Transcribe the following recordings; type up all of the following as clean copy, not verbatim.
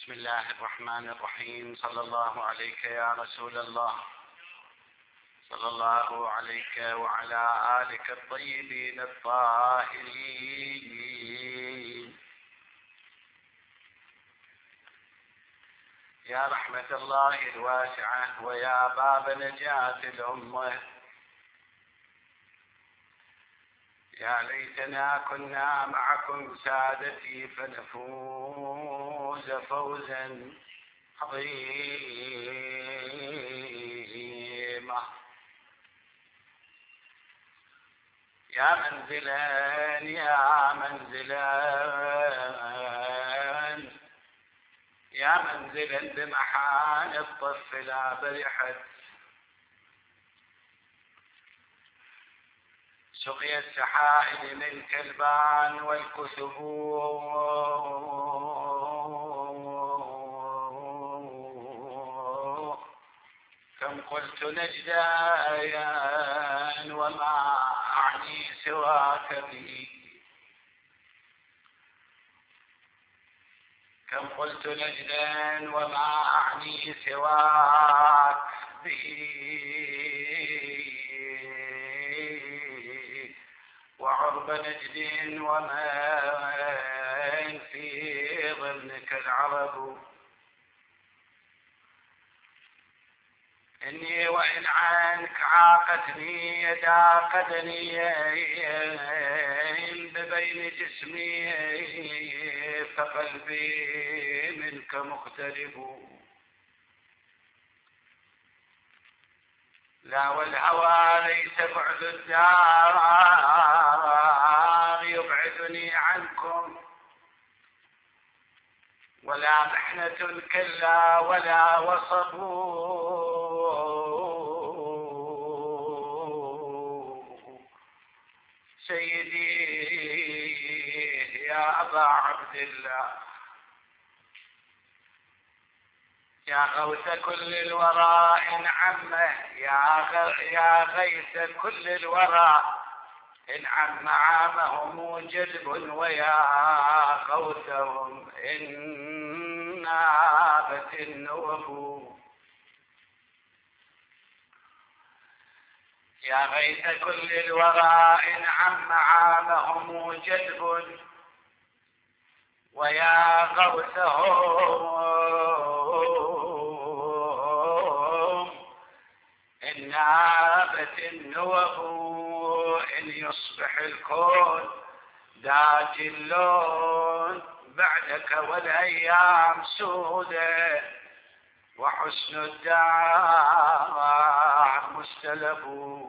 بسم الله الرحمن الرحيم. صلى الله عليك يا رسول الله، صلى الله عليك وعلى آلك الطيبين الطاهرين. يا رحمة الله الواسعة ويا باب نجاة الأمة، يا ليتنا كنا معكم سادتي فنفوز فوزا عظيما. يا منزلا يا منزلا يا منزلا بمحان الطف لا برحت، سقي السحائب منك البان والكثب، كم قلت نجدايا وما أعني سواك به، كم قلت نجدا وما أعني سواك به، وعرب نجد ومن في ظلك العرب، إني وإن عنك عاقتني يدا قدني ببين جسمي، فقلبي منك مقترب، لا والهوى ليس بعد الدار يبعدني عنكم، ولا محنة كلا ولا وصب، سيدي يا أبا عبد الله، يا غوث كل الورى إن عمه، يا غيث كل الورى إن عم عامهم جذب، ويا غوثهم إن نابت النوب، يا غيث كل الورى إن عم عامهم جذب، ويا غوثهم إن نابت النوب، إن يصبح الكون داج اللون بعدك والأيام سودة، وحسن الدار مستلب،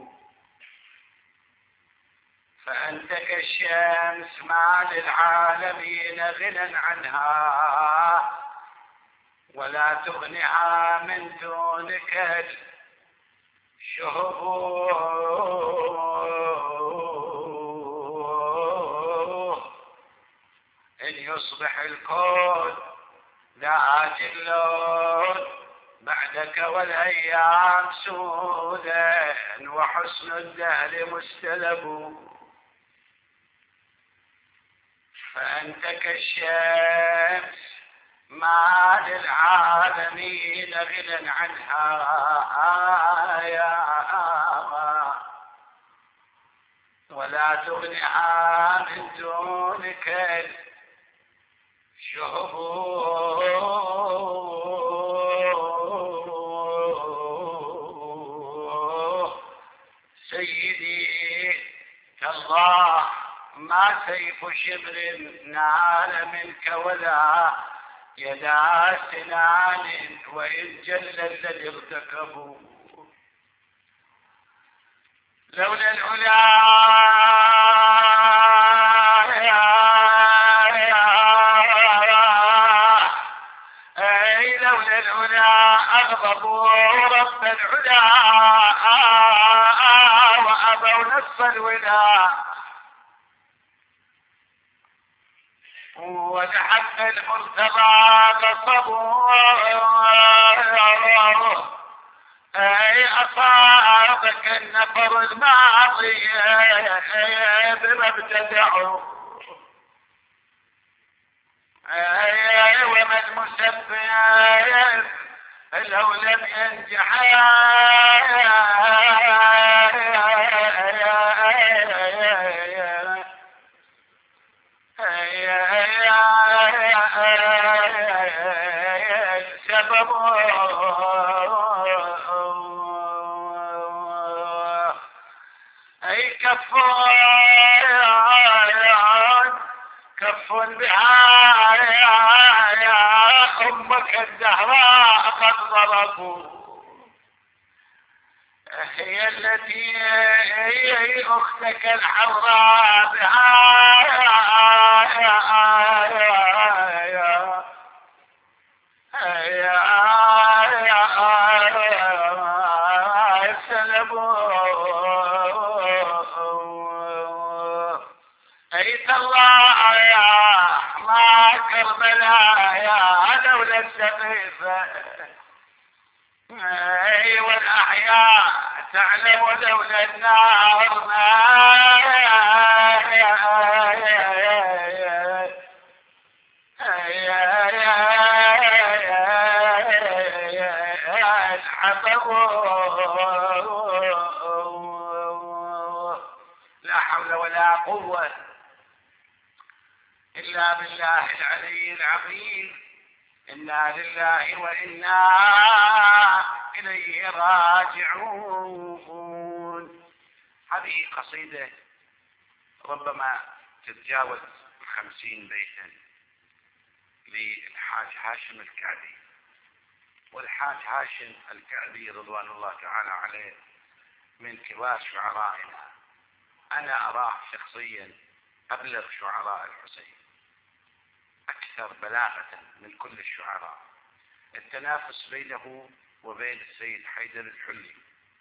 فأنت كالشمس ما للعالمين غنى عنها، ولا تغنها من دونك الشهب، إن يصبح الكون داج اللون بعدك والأيام سودا، وحسن الدهر مستلب، فأنت كالشمس ما للعالمين غنى عنها، ولا تغنها من دونك الشهب، سيدي كالله ما سيف شبر نال منك، ولا يدا سنان وإن جل الذي ارتكبوا، لولا العلا لولا العلا أغضبوا رب العلا، وأبوا نص الولا، ولحق المرتضى غصبوا، أي أصابك النفر الماضي بما ابتدعوا، وما المسبب لو لم ينجح سبب اي كف بها امك الزهراء قد ضربوا، هي التي هي اختك الحوراء بها اي تالله ما كربلاء يا دولة السقيفة اي والاحياء تعلم دولة النار لا حول ولا قوة إلا بالله العلي العظيم. إنا لله وإنا إليه راجعون. هذه قصيدة ربما تتجاوز 50 بيتا للحاج هاشم الكعبي. والحاج هاشم الكعبي رضوان الله تعالى عليه من كبار شعرائنا، أنا أراه شخصيا أبلغ شعراء الحسين، أكثر بلاغة من كل الشعراء. التنافس بينه وبين السيد حيدر الحلي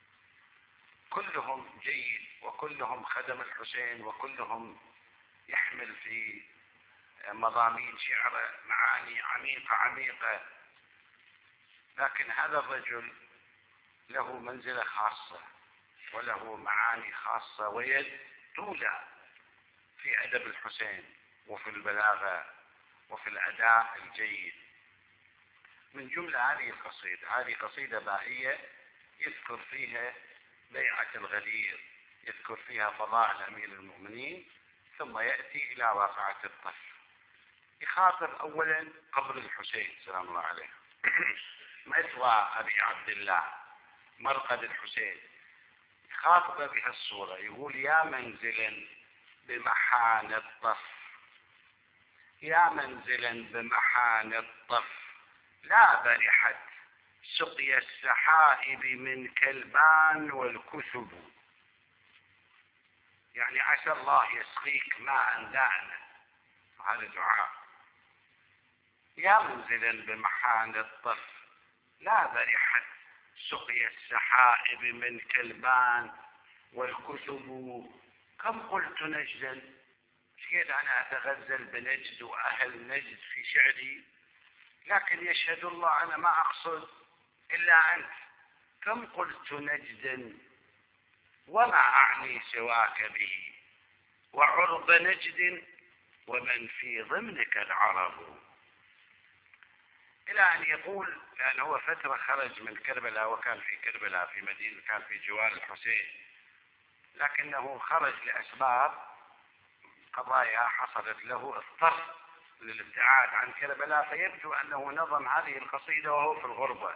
كلهم جيد، وكلهم خدم الحسين، وكلهم يحمل في مضامين شعره معاني عميقة عميقة. لكن هذا الرجل له منزلة خاصة وله معاني خاصة ويد طولة في أدب الحسين وفي البلاغة وفي الأداء الجيد. من جملة هذه قصيدة بائية يذكر فيها بيعة الغدير، يذكر فيها فضائل أمير المؤمنين، ثم يأتي إلى واقعة الطف. يخاطب أولا قبر الحسين سلام الله عليه مثوى أبي عبد الله مرقد الحسين، يخاطب بهالصورة، يقول يا منزلا بمحان الطف، يا منزلا بمحان الطف لا برحت سقي السحائب من كلبان والكثب. يعني عسى الله يسقيك ماء دائما، هذا دعاء. يا منزلا بمحان الطف لا برحت سقي السحائب من كلبان والكثب. كم قلت نجدا، شكيت أنا أتغزل بنجد وأهل نجد في شعري، لكن يشهد الله أنا ما أقصد إلا أنت. كم قلت نجدا وما أعني سواك به، وعرب نجد ومن في ضمنك العرب. إلى أن يقول، لأن هو فترة خرج من كربلاء وكان في كربلاء في مدينة كان في جوار الحسين، لكنه خرج لأسباب قضايا حصلت له، اضطر للابتعاد عن كربلاء، فيبدو أنه نظم هذه القصيدة وهو في الغربة.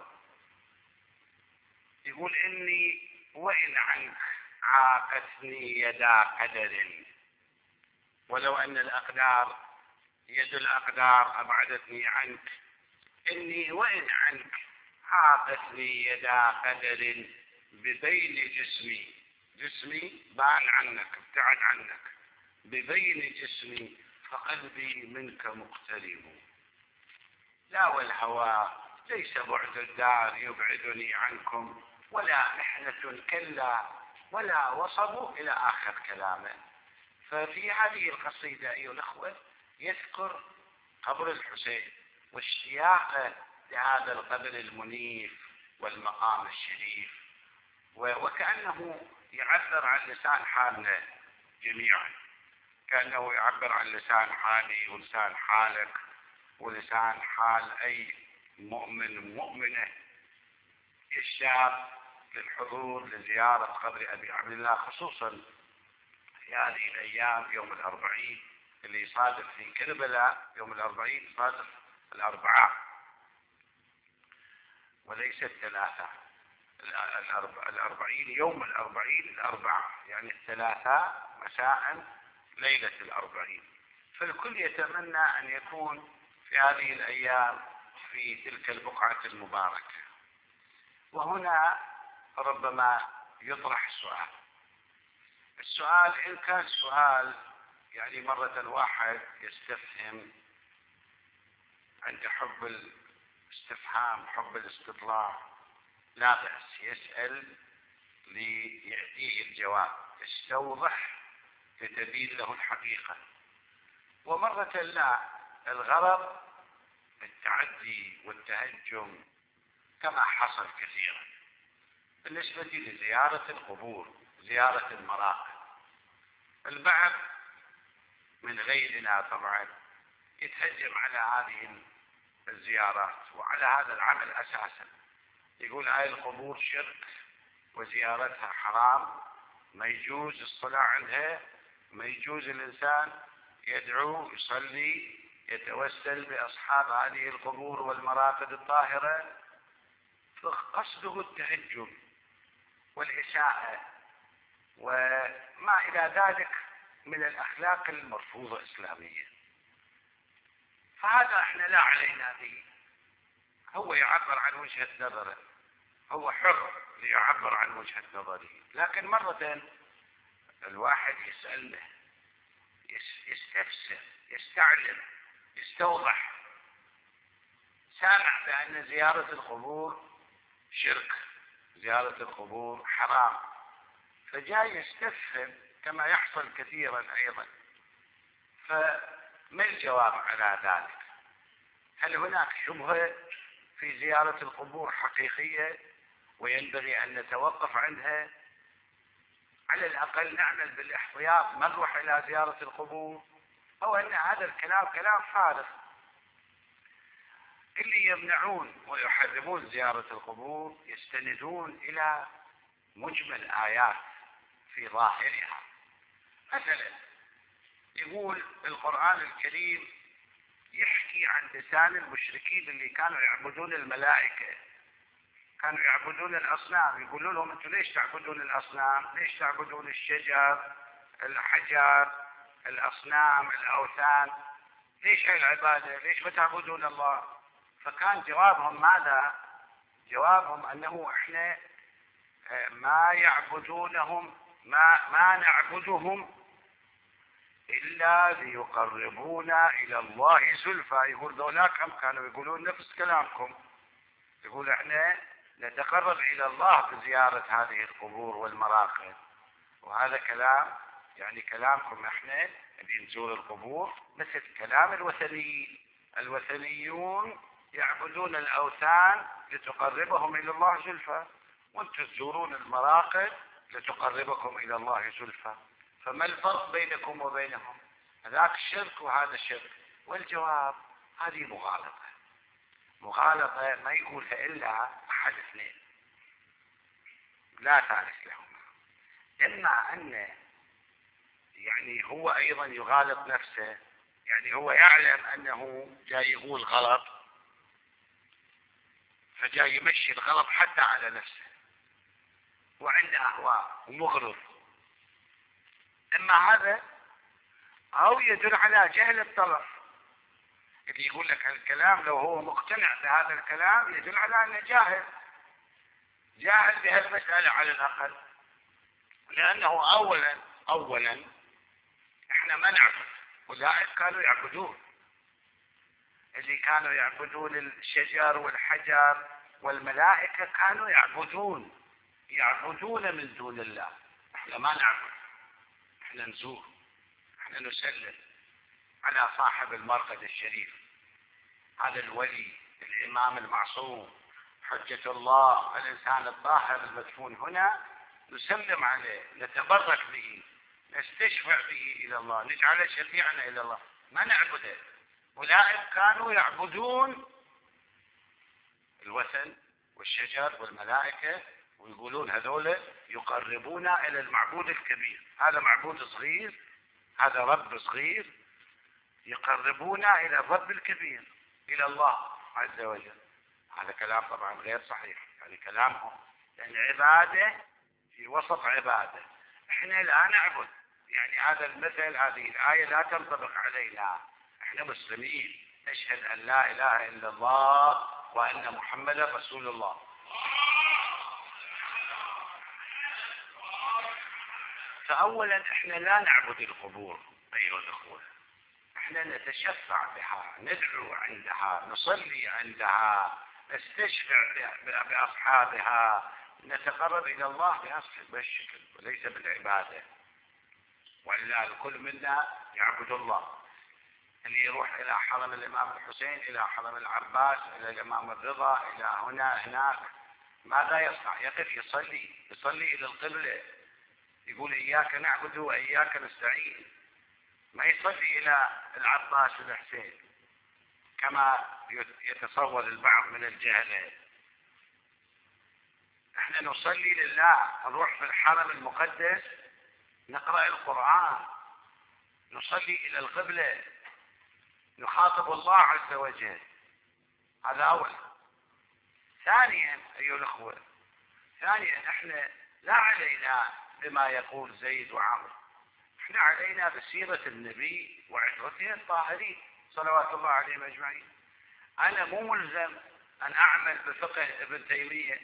يقول إني وإن عنك عاقتني يدا قدر، ولو أن الأقدار يد الأقدار أبعدتني عنك. إني وإن عنك عاقتني يدا قدر ببين جسمي، جسمي بان عنك ابتعد عنك، ببين جسمي فقلبي منك مقترب. لا والهوى ليس بعد الدار يبعدني عنكم، ولا محنة كلا ولا وصب، إلى آخر كلامه. ففي هذه القصيدة أيها الأخوة يذكر قبر الحسين واشتياقه لهذا القبر المنيف والمقام الشريف، وكأنه يعبر عن لسان حالنا جميعا، كأنه يعبر عن لسان حالي ولسان حالك ولسان حال أي مؤمن مؤمنة يشتاق للحضور لزيارة قبر أبي عبد الله، خصوصا في هذه الأيام يوم الأربعين اللي يصادف في كربلاء. يوم الأربعين يصادف الأربعاء وليس الثلاثاء. الأربعين يوم الأربعين الأربعاء، يعني الثلاثاء مساء ليلة الأربعين. فالكل يتمنى أن يكون في هذه الأيام في تلك البقعة المباركة. وهنا ربما يطرح السؤال إن كان سؤال يعني مرة واحد يستفهم عند حب الاستفهام، حب الاستطلاع، لا بأس يسأل ليأتيه الجواب، يستوضح لتبين له الحقيقة. ومرة لا، الغرض التعدي والتهجم كما حصل كثيرا بالنسبة لزيارة القبور، زيارة المراقد. البعض من غيرنا طبعا يتهجم على هذه الزيارات وعلى هذا العمل أساسا، يقول هاي القبور شرك وزيارتها حرام، ما يجوز الصلاة عندها، ما يجوز الإنسان يدعو يصلي يتوسل بأصحاب هذه القبور والمراقد الطاهرة. فقصده التهجم والإساءة وما إلى ذلك من الأخلاق المرفوضة إسلاميا. فهذا احنا لا علينا به، هو يعبر عن وجهة نظره، هو حر ليعبر عن وجهة نظره. لكن مرة الواحد يسأله، يستفسر، يستعلم، يستوضح. سامع بأن زيارة القبور شرك، زيارة القبور حرام، فجاي يستفهم كما يحصل كثيرا أيضا. فما الجواب على ذلك؟ هل هناك شبهة في زيارة القبور حقيقية وينبغي أن نتوقف عنها؟ على الأقل نعمل بالاحتياط، ما نروح إلى زيارة القبور، أو أن هذا الكلام كلام فارغ. اللي يمنعون ويحرمون زيارة القبور يستندون إلى مجمل آيات في ظاهرها. مثلا يقول القرآن الكريم يحكي عن لسان المشركين اللي كانوا يعبدون الملائكة، كانوا يعبدون الأصنام. يقولون لهم أنتم ليش تعبدون الأصنام؟ ليش تعبدون الشجر، الحجر، الأصنام، الأوثان؟ ليش هاي العبادة؟ ليش ما تعبدون الله؟ فكان جوابهم ماذا؟ جوابهم أنه إحنا ما يعبدونهم، ما نعبدهم إلا ليقربونا إلى الله زلفى. يقول ذولاك هم كانوا يقولون نفس كلامكم، يقول احنا نتقرب إلى الله بزيارة هذه القبور والمراقد. وهذا كلام يعني كلامكم احنا اللي نزور القبور مثل كلام الوثنيين. الوثنيون يعبدون الأوثان لتقربهم إلى الله زلفى، وانتم تزورون المراقد لتقربكم إلى الله زلفى. فما الفرق بينكم وبينهم؟ هذاك الشرك وهذا الشرك. والجواب هذه مغالطة، مغالطة ما يقولها إلا أحد اثنين لا ثالث لهما. إما أن يعني هو أيضا يغالط نفسه، يعني هو يعلم أنه جاي يقول غلط فجاي يمشي الغلط حتى على نفسه وعنده أهواء ومغرض. إما هذا أو يدل على جهل الطرف اللي يقول لك هالكلام، لو هو مقتنع بهذا الكلام يدل على أنه جاهل بهالمسألة على الأقل. لأنه أولا إحنا ما نعبد، أولئك كانوا يعبدون، اللي كانوا يعبدون الشجر والحجر والملائكة كانوا يعبدون من دون الله. إحنا ما نعبد، إحنا نزور، إحنا نسلم على صاحب المرقد الشريف، هذا الولي الإمام المعصوم حجة الله الإنسان الطاهر المدفون هنا، نسلم عليه، نتبرك به، نستشفع به إلى الله، نجعله شفيعنا إلى الله، ما نعبده. أولئك كانوا يعبدون الوثن والشجر والملائكة، ويقولون هذول يقربونا إلى المعبود الكبير. هذا معبود صغير، هذا رب صغير، يقربونا إلى الرب الكبير، إلى الله عز وجل. هذا كلام طبعا غير صحيح، يعني كلامهم، لأن عبادة في وسط عبادة. احنا لا نعبد، يعني هذا المثل، هذه الآية لا تنطبق علينا. احنا مسلمين، نشهد أن لا إله إلا الله وأن محمدا رسول الله. فأولا احنا لا نعبد القبور أيها الأخوة، احنا نتشفع بها، ندعو عندها، نصلي عندها، نستشفع بأصحابها، نتقرب إلى الله بهذا الشكل وليس بالعبادة. وإلا الكل منا يعبد الله. اللي يروح إلى حرم الإمام الحسين، إلى حرم العباس، إلى الإمام الرضا، إلى هنا هناك، ماذا يصنع؟ يقف يصلي إلى القبلة، يقول إياك نعبد وإياك نستعين. ما يصلي إلى العباس والحسين كما يتصور البعض من الجهلة. احنا نصلي لله، نروح في الحرم المقدس نقرأ القرآن، نصلي إلى القبلة، نخاطب الله عز وجل. هذا أولا. ثانيا أيها الأخوة، احنا لا علينا بما يقول زيد وعمرو، احنا علينا بسيرة النبي وعترته الطاهرين صلوات الله عليهم أجمعين. أنا مو ملزم أن أعمل بفقه ابن تيمية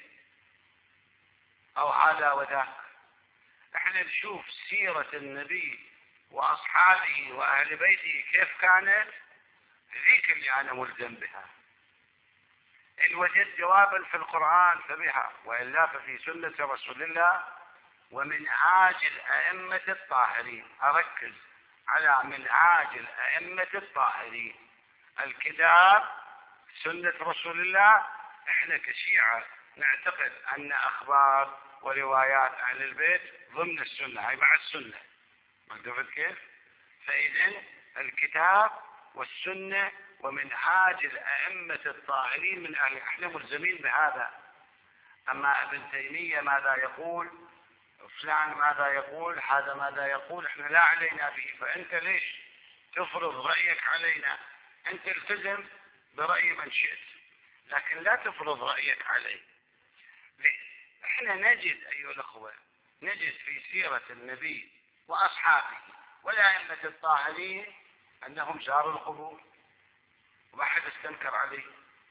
أو هذا وذاك. احنا نشوف سيرة النبي وأصحابه وأهل بيته كيف كانت، ذيك اللي أنا ملزم بها. إن وجدت جوابا في القرآن فبها، وإلا ففي سنة رسول الله ومنهاج الأئمة الطاهرين. أركز على منهاج الأئمة الطاهرين، الكتاب، سنة رسول الله. احنا كشيعة نعتقد أن أخبار وروايات أهل البيت ضمن السنة، هي مع السنة. مقدرت كيف؟ فإذن الكتاب والسنة ومنهاج الأئمة الطاهرين من أهل، احنا ملزمين بهذا. أما ابن تيمية ماذا يقول، فلان ماذا يقول، هذا ماذا يقول، احنا لا علينا به. فأنت ليش تفرض رأيك علينا؟ أنت التزم برأي من شئت، لكن لا تفرض رأيك عليه. احنا نجد أيها الأخوة، نجد في سيرة النبي وأصحابه والأئمة الطاهرين أنهم زاروا القبور، وما حد استنكر عليه.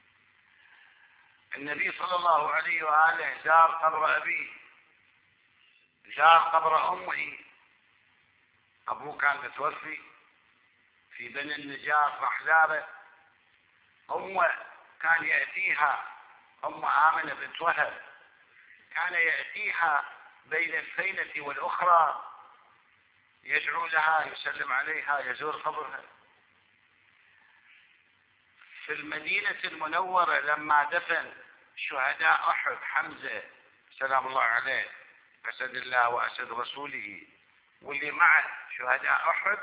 النبي صلى الله عليه وآله زار قبر أبيه، زار قبر أمه. أبوه كان متوفي في بني النجار، راح زاره. أمه كان يأتيها، أم آمنة بنت وهب، كان يأتيها بين الفينة والأخرى، يدعو لها، يسلم عليها، يزور قبرها. في المدينة المنورة لما دفن شهداء أحد، حمزة سلام الله عليه، أسد الله وأسد رسوله، واللي معه شهداء أحد،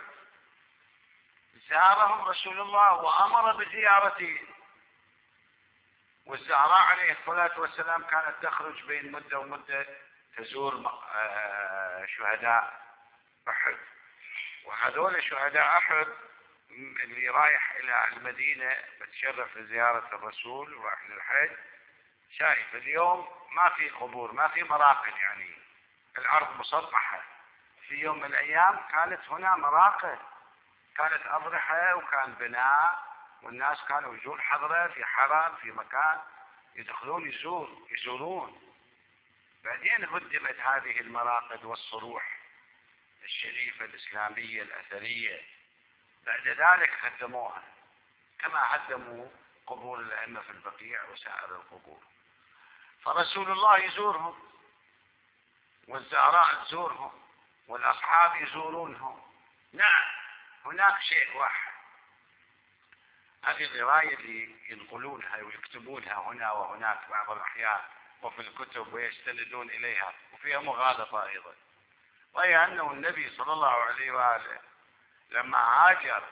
زارهم رسول الله وأمر بزيارته. والزهراء عليه الصلاة والسلام كانت تخرج بين مدة ومدة تزور شهداء أحد. وهذول شهداء أحد اللي رايح إلى المدينة بتشرف لزيارة الرسول ورايح للحج، شايف اليوم ما في قبور، ما في مراقد، يعني الأرض مسطحة. في يوم من الأيام كانت هنا مراقد، كانت أضرحة وكان بناء، والناس كانوا يجون حضرة في حرم، في مكان يدخلون يزورون. بعدين هدمت هذه المراقد والصروح الشريفة الإسلامية الأثرية، بعد ذلك هدموها كما هدموا قبور الأئمة في البقيع وسائر القبور. فرسول الله يزورهم، والزهراء تزورهم، والأصحاب يزورونهم. نعم، هناك شيء واحد، هذه الرواية اللي ينقلونها ويكتبونها هنا وهناك بعض الأحيان وفي الكتب ويستندون إليها، وفيها مغالطة أيضا، وهي أنه النبي صلى الله عليه وآله لما هاجر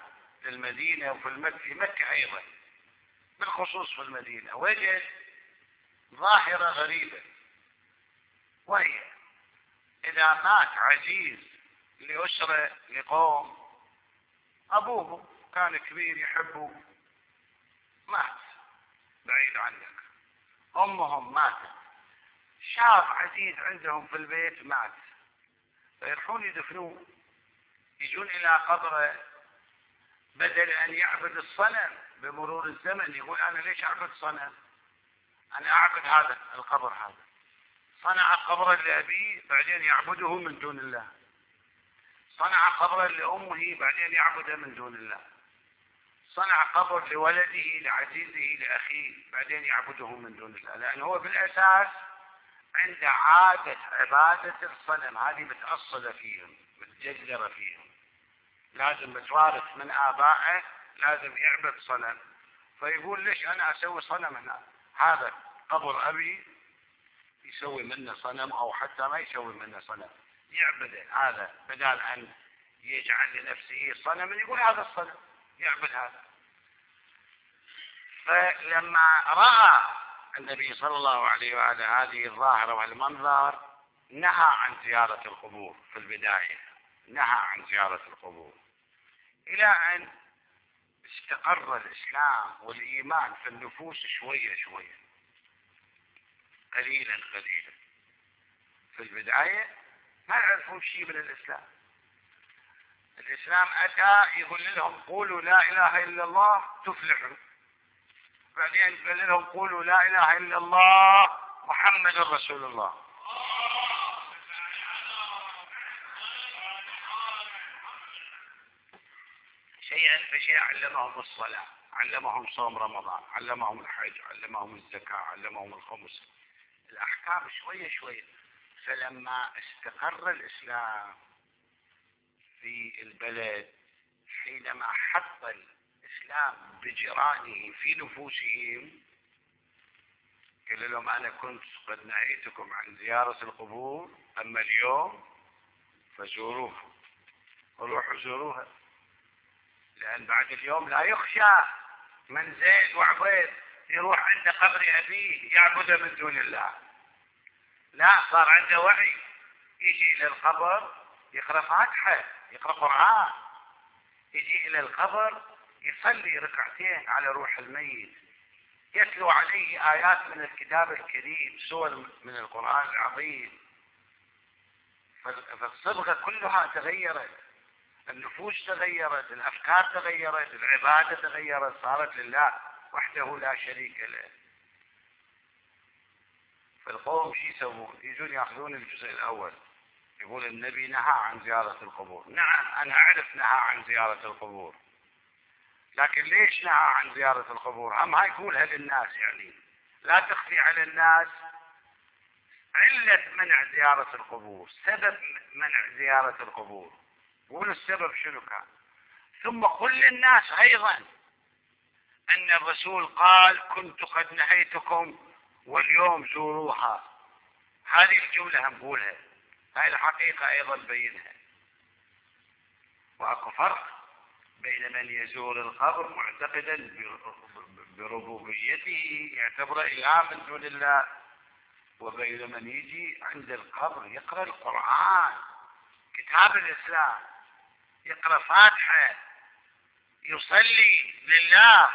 المدينة في مكة أيضا بالخصوص في المدينة، وجد ظاهرة غريبة، وهي إذا مات عزيز لأسرة لقوم، أبوه كان كبير يحبه مات بعيد عنك، أمهم ماتت، شاب عزيز عندهم في البيت مات، فيروحون يدفنوه، يجون إلى قبره، بدل أن يعبد الصنم بمرور الزمن يقول أنا ليش أعبد صنم؟ أنا أعبد هذا القبر، هذا صنع قبرا لأبيه بعدين يعبده من دون الله، صنع قبرا لأمه بعدين يعبده من دون الله، صنع قبر لولده لعزيزه لأخيه بعدين يعبده من دون الله، لأنه هو بالأساس عنده عادة عبادة الصنم، هذه متأصلة فيهم متجذرة فيهم، لازم متوارث من آبائه، لازم يعبد صنم، فيقول ليش أنا أسوي صنم هنا؟ هذا قبر أبي يسوي منه صنم، أو حتى ما يسوي منه صنم يعبده، هذا بدل أن يجعل لنفسه صنم يقول هذا الصنم يعبد هذا. فلما رأى النبي صلى الله عليه وآله هذه الظاهرة والمنظر نهى عن زيارة القبور في البداية، نهى عن زيارة القبور، إلى أن استقر الإسلام والإيمان في النفوس شوية شوية، قليلا قليلا. في البداية ما يعرفون شيء من الإسلام، الإسلام أتى يقول لهم قولوا لا إله إلا الله تفلحوا، بعدين قال لهم قولوا لا إله إلا الله محمد رسول الله. شيئا فشيئا علمهم الصلاة، علمهم صوم رمضان، علمهم الحج، علمهم الزكاة، علمهم الخمس، الأحكام شوية شوية. فلما استقر الإسلام في البلد، حينما حط الإسلام بجيرانه في نفوسهم، قال لهم أنا كنت قد نهيتكم عن زيارة القبور، أما اليوم فزوروها، روحوا زوروها، لأن بعد اليوم لا يخشى من زيد وعبيد يروح عند قبر أبيه يعبد من دون الله، لا، صار عنده وعي، يجي إلى القبر يقرأ فاتحة، يقرأ قرآن، يجي إلى القبر يصلي ركعتين على روح الميت، يتلو عليه آيات من الكتاب الكريم، سور من القرآن العظيم. فالصبغة كلها تغيرت، النفوس تغيرت، الأفكار تغيرت، العبادة تغيرت، صارت لله وحده لا شريك له. فالقوم شو يسوون؟ يجون ياخذون الجزء الأول، يقول النبي نهى عن زيارة القبور. نعم أنا أعرف نهى عن زيارة القبور، لكن ليش نهى عن زيارة القبور؟ هم هاي يقولها للناس، يعني لا تخفي على الناس علة منع زيارة القبور، سبب منع زيارة القبور، قول السبب شنو كان، ثم قل للناس أيضا أن الرسول قال كنت قد نهيتكم واليوم زوروها. هذه الجملة هم نقولها، هاي الحقيقة أيضا بينها. وأكو فرق بين من يزور القبر معتقدا بربوبيته يعتبر إله من دون الله، وبين من يجي عند القبر يقرأ القرآن كتاب الإسلام، يقرأ فاتحة، يصلي لله،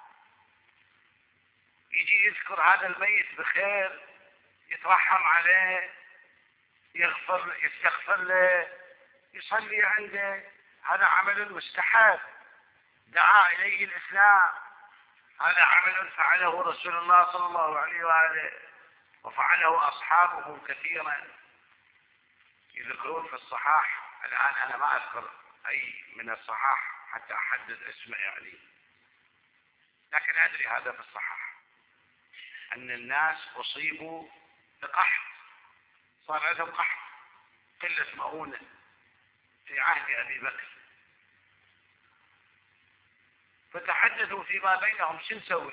يجي يذكر هذا الميت بخير، يترحم عليه، يستغفر له، يصلي عنده، هذا عمل مستحب دعا إليه الإسلام، هذا عمل فعله رسول الله صلى الله عليه وآله وفعله أصحابه كثيرا، يذكرون في الصحاح. الآن أنا ما أذكر أي من الصحاح حتى أحدد اسمه يعني، لكن أدري هذا في الصحاح أن الناس أصيبوا بقحط، صار عندهم قحط، قلة مؤونة في عهد أبي بكر، فتحدثوا فيما بينهم شو نسوي.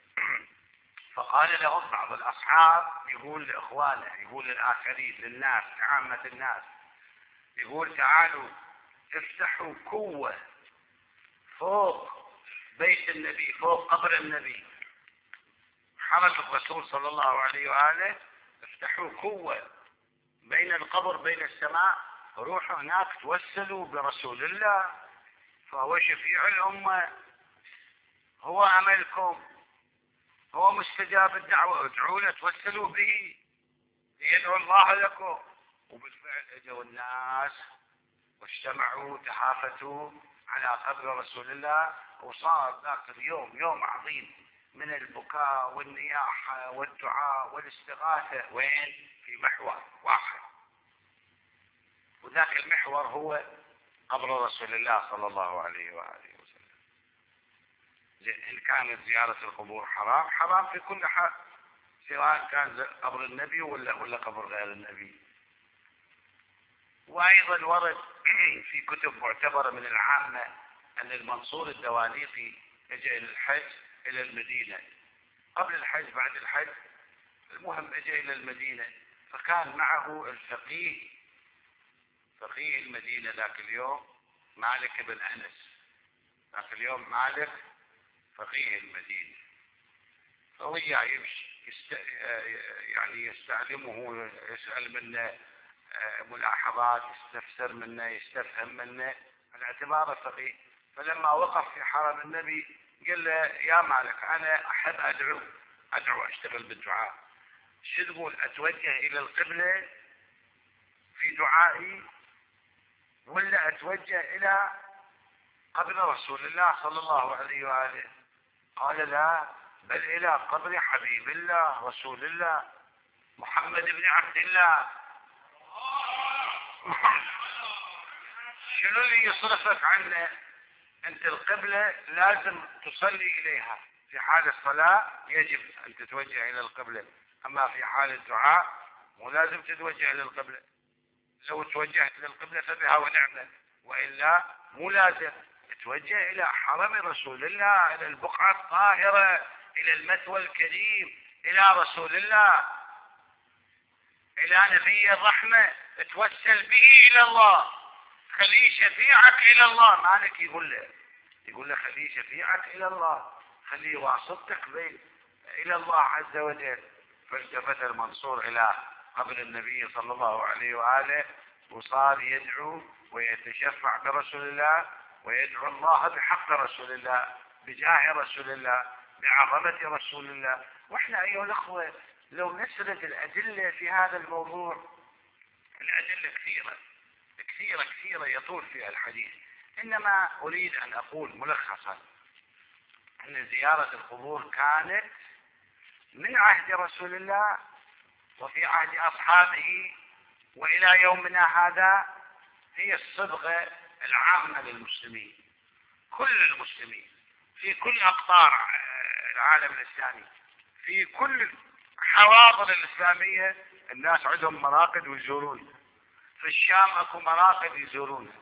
فقال لهم بعض الأصحاب، يقول لإخوانه، يقول للآخرين، للناس لعامة الناس، يقول تعالوا افتحوا كوة فوق بيت النبي، فوق قبر النبي، حرم الرسول صلى الله عليه وآله، افتحوا قوة بين القبر بين السماء، روحوا هناك توسلوا برسول الله، فهو شفيع الأمة، هو أملكم، هو مستجاب الدعوة، ادعوا له توسلوا به ليدعو الله لكم. وبالفعل اجوا الناس واجتمعوا تحافتوا على قبر رسول الله، وصار ذاك اليوم يوم عظيم من البكاء والنياحة والدعاء والاستغاثة. وين؟ في محور واحد، وذاك المحور هو قبر رسول الله صلى الله عليه وآله وسلم. إن كانت زيارة القبور حرام، حرام في كل حال، سواء كان قبر النبي ولا قبر غير النبي. وأيضا ورد في كتب معتبرة من العامة أن المنصور الدواليقي اجى إلى الحج إلى المدينة قبل الحج بعد الحج، المهم اجى إلى المدينة، فكان معه الفقيه، فقيه المدينة ذاك اليوم مالك بن أنس، ذاك اليوم مالك فقيه المدينة، فوياه يمشي يعني يستعلمه، يسأل منه ملاحظات، يستفسر منه، يستفهم منه على اعتباره فقيه. فلما وقف في حرم النبي قال له يا مالك أنا أحب أدعو أشتغل بالدعاء، شو تقول؟ أتوجه إلى القبلة في دعائي ولا أتوجه إلى قبر رسول الله صلى الله عليه وآله؟ قال لا، بل إلى قبر حبيب الله رسول الله محمد بن عبد الله. شنو اللي يصرفك عنه؟ أنت القبلة لازم تصلي إليها، في حال الصلاة يجب أن تتوجه إلى القبلة، أما في حال الدعاء مو لازم تتوجه إلى القبلة، لو توجهت للقبلة فبها ونعمة، وإلا مو لازم تتوجه إلى حرم رسول الله، إلى البقعة الطاهرة، إلى المثوى الكريم، إلى رسول الله، إلى نبي الرحمة، توسل به إلى الله، خليه شفيعك إلى الله. مالك يقول له خليه شفيعك إلى الله، خليه واسطتك إلى الله عز وجل. فالتفت المنصور إلى قبر النبي صلى الله عليه وآله، وصار يدعو ويتشفع برسول الله، ويدعو الله بحق رسول الله، بجاه رسول الله، بعظمة رسول الله. واحنا أيها الأخوة لو نسرد الأدلة في هذا الموضوع، الأدلة كثيرة يطول فيها الحديث، إنما أريد أن أقول ملخصا أن زيارة القبور كانت من عهد رسول الله وفي عهد أصحابه وإلى يومنا هذا، هي الصبغة العامة للمسلمين، كل المسلمين في كل أقطار العالم الإسلامي، في كل حواضر الإسلامية الناس عندهم مراقد ويزورون. في الشام اكو مراقد يزورونها،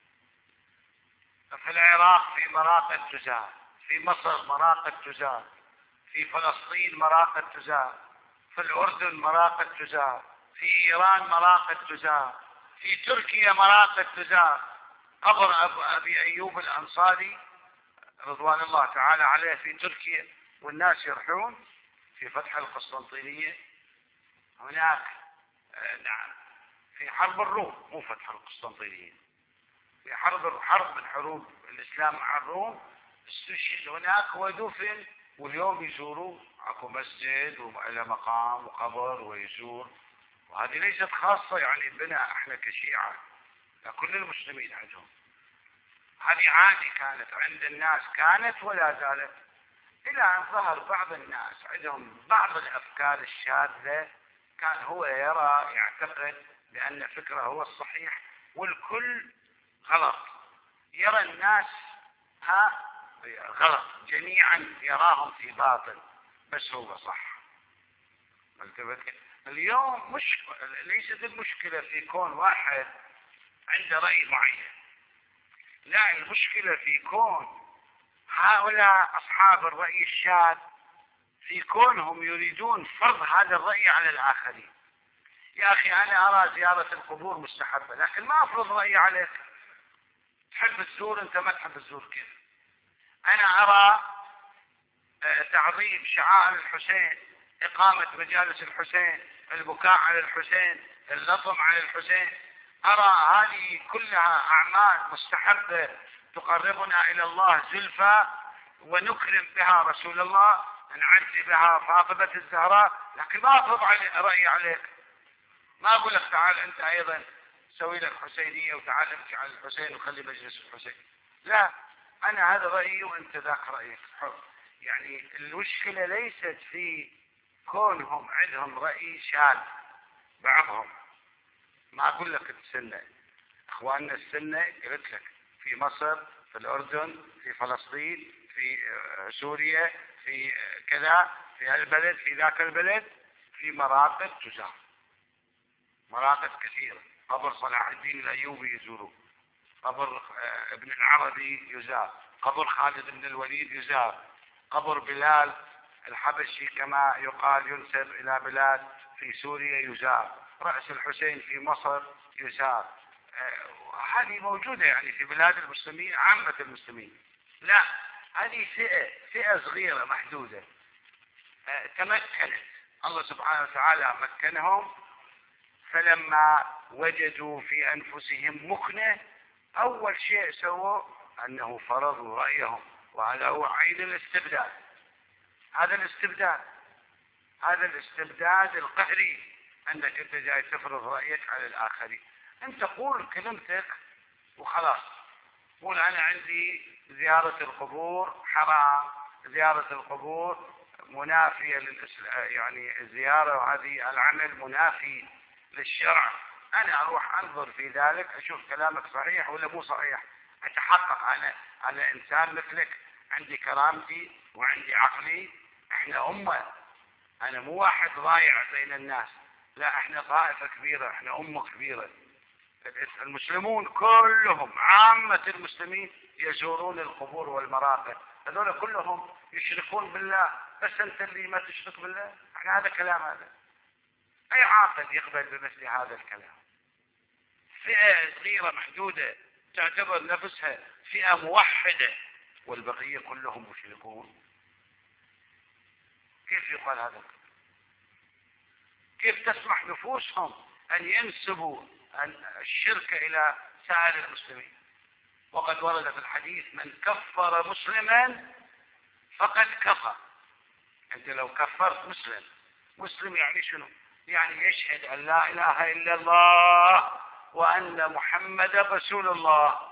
في العراق في مراقد تزار، في مصر مراقد تزار، في فلسطين مراقد تزار، في الأردن مراقد تزار، في إيران مراقد تزار، في تركيا مراقد تزار. قبر أبي أيوب الأنصاري رضوان الله تعالى عليه في تركيا، والناس يروحون في فتح القسطنطينية هناك، نعم، في حرب الروم، مو فتح القسطنطينية، في حرب من حروب الإسلام مع الروم، استشهد هناك ودفن، واليوم يزوروا، اكو مسجد وله مقام وقبر ويزور. وهذه ليست خاصة يعني بنا احنا كشيعة، كل المسلمين عندهم، هذه عادي كانت عند الناس، كانت ولا زالت، إلى أن ظهر بعض الناس عندهم بعض الأفكار الشاذة، كان هو يعتقد بأن فكره هو الصحيح والكل غلط، يرى الناس غلط، جميعا يراهم في باطل بس هو صح. اليوم ليست المشكلة في كون واحد عنده رأي معين، لا، المشكلة في كون هؤلاء أصحاب الرأي الشاذ في كونهم يريدون فرض هذا الرأي على الآخرين. يا أخي أنا أرى زيارة القبور مستحبة، لكن ما أفرض رأيي عليك، تحب تزور أنت، ما تحب تزور كيف؟ أنا أرى تعظيم شعائر الحسين، إقامة مجالس الحسين، البكاء على الحسين، اللطم على الحسين، أرى هذه كلها أعمال مستحبة تقربنا إلى الله زلفى، ونكرم بها رسول الله، نعزي بها فاطمة الزهراء. لكن ما أفرض رأيي عليك، ما أقول لك تعال أنت أيضا سوي لك حسينية وتعال امشي على الحسين وخلي مجلس الحسين. لا، أنا هذا رأيي وأنت ذاك رأيك حر. يعني المشكلة ليست في كونهم عندهم رأي شاذ بعضهم. ما أقول لك السنة، إخواننا السنة قلت لك في مصر، في الأردن، في فلسطين، في سوريا، في كذا، في هالبلد، في ذاك البلد، في مراقد تزار، مراقد كثيرة. قبر صلاح الدين الأيوبي يزوروه، قبر ابن العربي يزار، قبر خالد بن الوليد يزار، قبر بلال الحبشي كما يقال ينسب إلى بلاد في سوريا يزار، رأس الحسين في مصر يزار. هذه موجودة يعني في بلاد المسلمين، عامة المسلمين. لا، هذه فئة صغيرة محدودة تمكنت، الله سبحانه وتعالى مكنهم، فلما وجدوا في أنفسهم مكنة أول شيء سووا أنه فرضوا رأيهم، وهذا هو عين الاستبداد. هذا الاستبداد القهري، أنك أنت جاي تفرض رأيك على الآخرين. أنت قول كلمتك وخلاص، قول أنا عندي زيارة القبور حرام، زيارة القبور منافية يعني الزيارة وهذه العمل منافي للشرع. أنا أروح أنظر في ذلك، أشوف كلامك صحيح ولا مو صحيح، أتحقق. أنا إنسان مثلك، عندي كرامتي وعندي عقلي. إحنا أمة، أنا مو واحد ضايع بين الناس، لا، إحنا طائفة كبيرة، إحنا أمة كبيرة. المسلمون كلهم، عامة المسلمين يزورون القبور والمراقد، هذول كلهم يشركون بالله، بس أنت اللي ما تشرك بالله. يعني هذا كلام، هذا أي عاقل يقبل بمثل هذا الكلام؟ فئة صغيرة محدودة تعتبر نفسها فئة موحدة والبقية كلهم مشركون. كيف يقال هذا؟ كيف تسمح نفوسهم أن ينسبوا الشرك إلى سائر المسلمين؟ وقد ورد في الحديث من كفر مسلما فقد كفر. أنت لو كفرت مسلم يعني شنو؟ يعني يشهد أن لا إله إلا الله وأن محمد رسول الله.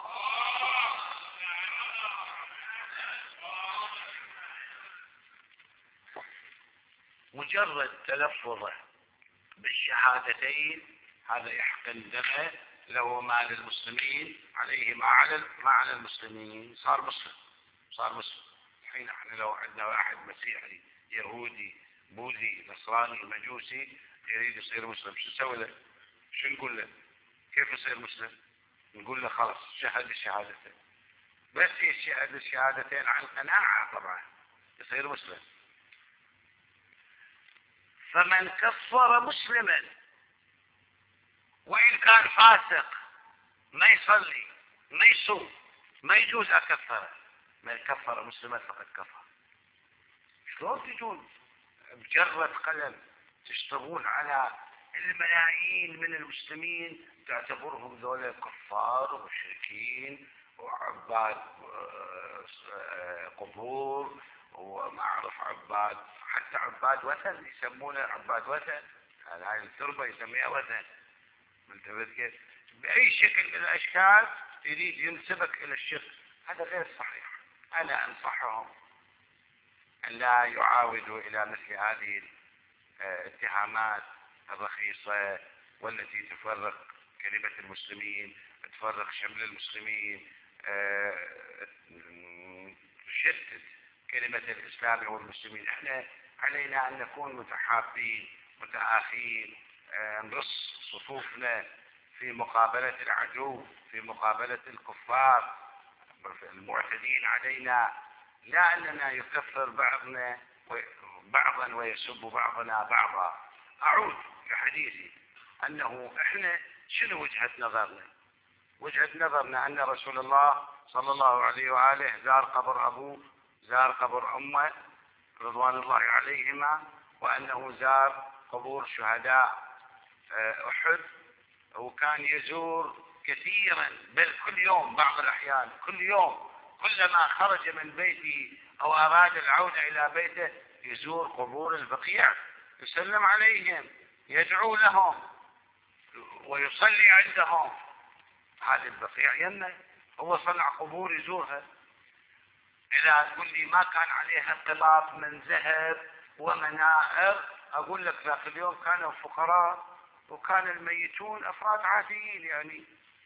مجرد تلفظه بالشهادتين هذا يحقن دمه، له مال المسلمين عليه ما على المسلمين، صار مسلم. الحين احنا لو عندنا واحد مسيحي يهودي بوذي نصراني مجوسي يريد يصير مسلم، شو نسوي له؟ شو نقول له؟ كيف يصير مسلم؟ نقول له خلاص شهد الشهادتين، بس يشهد الشهادتين عن قناعة طبعا يصير مسلم. فمن كفر مسلما وإن كان فاسق، ما يصلي ما يصوم، ما يجوز أكفره. من كفر مسلما فقد كفر. شلون تجون بجرة قلم تشتغلون على الملايين من المسلمين تعتبرهم ذولا كفار ومشركين وعباد قبور وما أعرف عباد، حتى عباد وثن يسمونه عباد وثن، هاي التربة يسميها وثن. منتبه كيف؟ بأي شكل من الأشكال يريد ينسبك إلى الشرك، هذا غير صحيح. أنا أنصحهم أن لا يعاودوا إلى مثل هذه الاتهامات الرخيصة والتي تفرق كلمة المسلمين، تفرق شمل المسلمين، تشتت كلمة الإسلام والمسلمين. احنا علينا أن نكون متحابين متآخين، نرص صفوفنا في مقابلة العدو، في مقابلة الكفار المعتدين علينا، لا أننا يكفر بعضا ويسب بعضنا بعضا. أعود لحديثي أنه إحنا شنو وجهة نظرنا؟ وجهة نظرنا أن رسول الله صلى الله عليه وآله زار قبر أبوه، زار قبر أمه رضوان الله عليهما، وأنه زار قبور شهداء أحد، وكان يزور كثيرا، بل كل يوم بعض الأحيان كل يوم كلما خرج من بيته أو أراد العودة إلى بيته يزور قبور البقيع، يسلم عليهم، يدعو لهم ويصلي عندهم. هذه البقيع يمه، هو صنع قبور يزورها. إذا تقول لي ما كان عليها طلاق من ذهب ومنائر، أقول لك ذاك اليوم كانوا فقراء وكان الميتون أفراد عاديين. يعني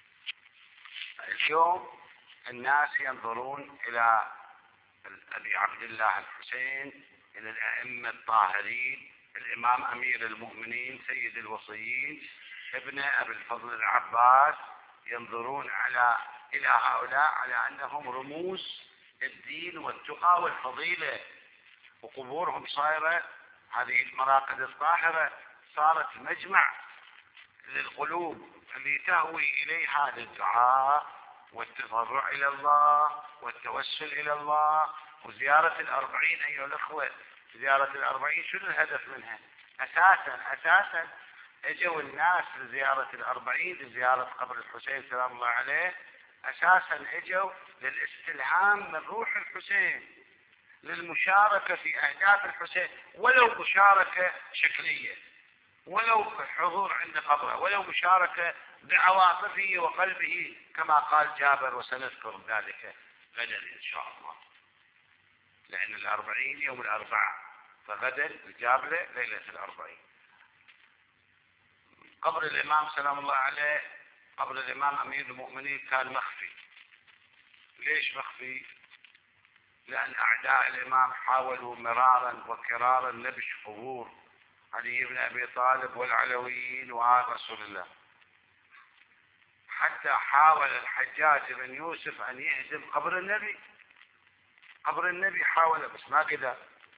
اليوم الناس ينظرون إلى أبي عبد الله الحسين، إلى الأئمة الطاهرين، الإمام أمير المؤمنين سيد الوصيين ابن أبي الفضل العباس، ينظرون إلى هؤلاء على أنهم رموز الدين والتقى والفضيلة، وقبورهم صايرة، هذه المراقد الطاهرة صارت مجمع للقلوب اللي تهوي إليها للدعاء والتضرع إلى الله والتوسل إلى الله. وزيارة الأربعين أيها الأخوة، زيارة الأربعين شنو الهدف منها؟ أساسا اجوا الناس لزيارة الأربعين، لزيارة قبر الحسين سلام الله عليه، أساسا اجوا للاستلهام من روح الحسين، للمشاركة في أهداف الحسين، ولو مشاركة شكلية، ولو حضور عند قبره، ولو مشاركة بعواطفه وقلبه كما قال جابر، وسنذكر ذلك غدا إن شاء الله، لأن الأربعين يوم الأربعاء، فغدا الجابلة ليلة الأربعين. قبر الإمام سلام الله عليه، قبر الإمام أمير المؤمنين كان مخفي. ليش مخفي؟ لأن أعداء الإمام حاولوا مرارا وكرارا نبش قبور علي بن أبي طالب والعلويين وآل رسول الله، حتى حاول الحجاج بن يوسف أن يهدم قبر النبي. قبر النبي حاول بس ما قدر.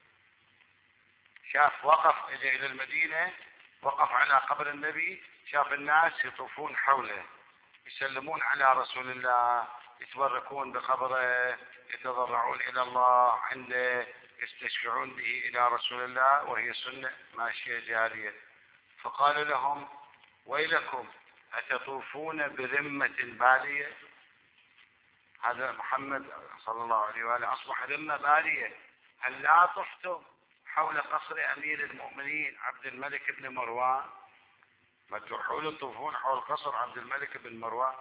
شاف وقف إلى المدينة، وقف على قبر النبي، شاف الناس يطوفون حوله، يسلمون على رسول الله، يتبركون بقبره، يتضرعون إلى الله عنده، يستشفعون به إلى رسول الله، وهي سنة ماشية جارية. فقال لهم: ويلكم أتطوفون برمة بالية؟ هذا محمد صلى الله عليه وآله أصبح رمة بالية. هل لا طفتم حول قصر أمير المؤمنين عبد الملك بن مروان؟ ما تروحون تطوفون حول قصر عبد الملك بن مروان؟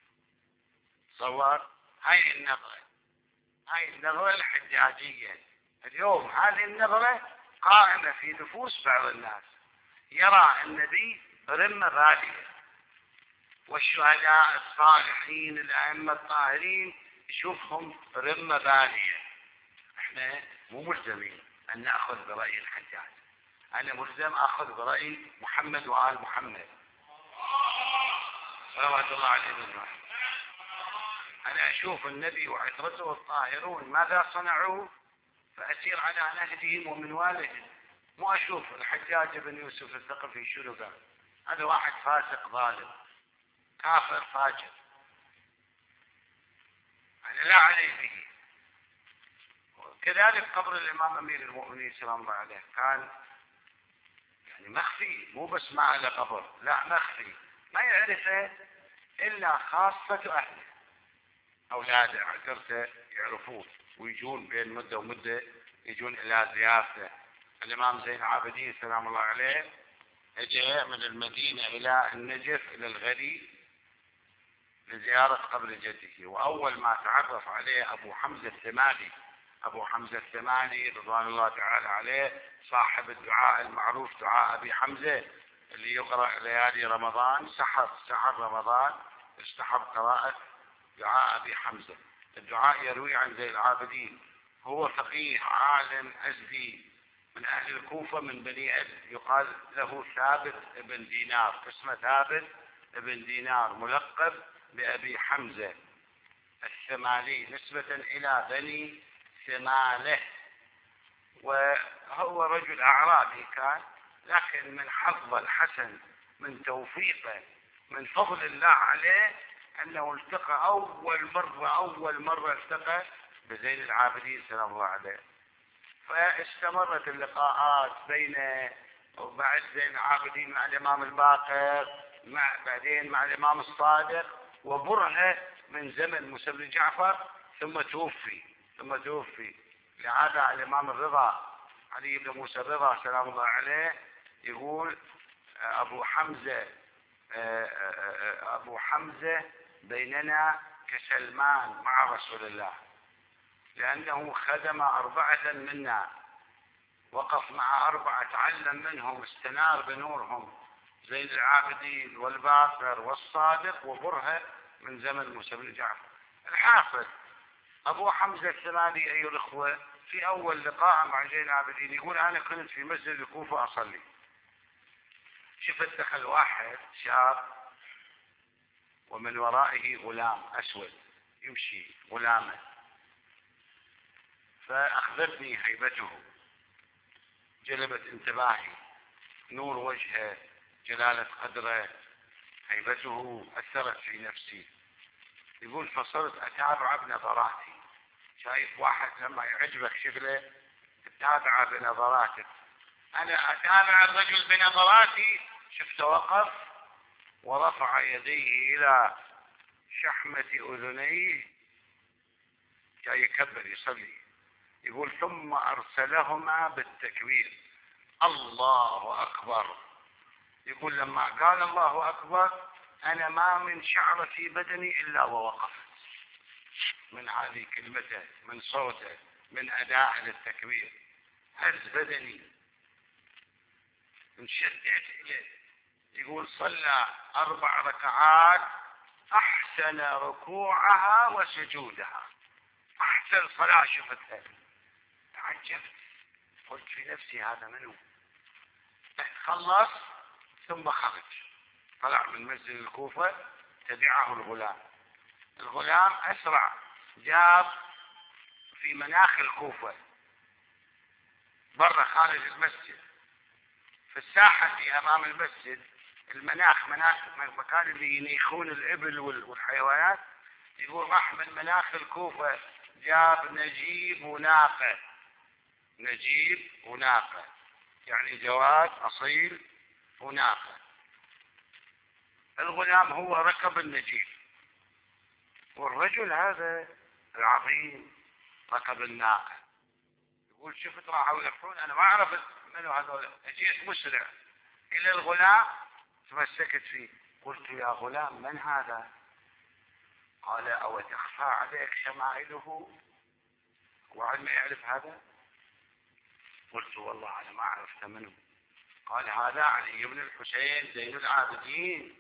صور هاي النظرة الحجاجية. اليوم هذه النظرة قائمة في نفوس بعض الناس، يرى النبي رمة بالية، والشهداء الصالحين الأئمة الطاهرين يشوفهم رمة بالية. احنا مو ملزمين أن نأخذ برأي الحجاج، أنا ملزم أخذ برأي محمد وآل محمد صلوات الله عليه وسلم. أنا أشوف النبي وعترته الطاهرون ماذا صنعوا فأسير على نهجهم ومنوالهم، مو أشوف الحجاج بن يوسف الثقفي شنو قال. هذا واحد فاسق ظالم كافر فاجر، أنا لا علي به. كذلك قبر الإمام أمير المؤمنين سلام الله عليه كان يعني مخفي، مو بس ما على قبر، لا مخفي، ما يعرفه إلا خاصة أهله، أولاده عشرته يعرفوه ويجون بين مدة ومدة يجون إلى زيارته. الإمام زين العابدين سلام الله عليه جاء من المدينة إلى النجف إلى الغري لزيارة قبر جده، وأول ما تعرف عليه أبو حمزة الثماني، أبو حمزة الثماني رضوان الله تعالى عليه، صاحب الدعاء المعروف دعاء أبي حمزة اللي يقرأ ليالي رمضان، سحر رمضان استحب قراءة دعاء أبي حمزة. الدعاء يروي عن زين العابدين، هو فقيه عالم أزدي من أهل الكوفة من بني أزد، يقال له ثابت بن دينار، اسمه ثابت بن دينار، ملقب بأبي حمزة الثمالي نسبة إلى بني ثماله، وهو رجل أعرابي كان، لكن من حظه الحسن، من توفيقه، من فضل الله عليه، أنه التقى أول مرة التقى بزين العابدين سلام الله عليه. فاستمرت اللقاءات بين وبعد زين العابدين مع الإمام الباقر، بعدين مع الإمام الصادق، وبرهة من زمن موسى بن جعفر، ثم توفي لهذا الإمام الرضا علي بن موسى الرضا سلام الله عليه يقول أبو حمزة بيننا كسلمان مع رسول الله، لأنه خدم 4 منا، وقف مع 4 تعلم منهم، استنار بنورهم، زين العابدين والباقر والصادق وبرهة من زمن موسى بن جعفر. الحافظ أبو حمزة الثمالي أيها الأخوة في أول لقاء مع زين العابدين يقول أنا كنت في مسجد الكوفة أصلي، شفت دخل واحد شاب ومن ورائه غلام أسود يمشي غلامه، فأخذتني هيبته، جلبت انتباهي، نور وجهه، جلالة قدره، هيبته أثرت في نفسي. يقول فصرت أتابع بنظراتي، شايف واحد لما يعجبك شكله تتابعه بنظراتك، أنا أتابع الرجل بنظراتي. شفته وقف ورفع يديه إلى شحمة أذنيه، جاي يكبر يصلي. يقول ثم أرسلهما بالتكبير الله أكبر. يقول لما قال الله أكبر أنا ما من شعر في بدني إلا ووقفت من هذه كلمته، من صوته، من أداء للتكبير، هز بدني، انشدت إليه. يقول صلى 4 ركعات أحسن ركوعها وسجودها، أحسن صلاة شفتها. تعجبت، قلت في نفسي هذا منه؟ خلص ثم خرج، طلع من مسجد الكوفة، تبعه الغلام أسرع، جاب في مناخ الكوفة برا خارج المسجد، في الساحة في أمام المسجد، مناخ مكان اللي ينيخون الإبل والحيوانات. يقول راح من مناخ الكوفة جاب نجيب وناقة، يعني جواد أصيل وناقة. الغلام هو ركب النجيب، والرجل هذا العظيم ركب الناقة. يقول شفت راحوا يلفون، أنا ما أعرف منو هذول، أجيت مسرع إلى الغلام تمسكت فيه، قلت يا غلام من هذا؟ قال أو تخفى عليك شمائله؟ وعد ما يعرف هذا؟ قلت والله أنا ما عرفت منه. قال هذا علي بن الحسين زين العابدين.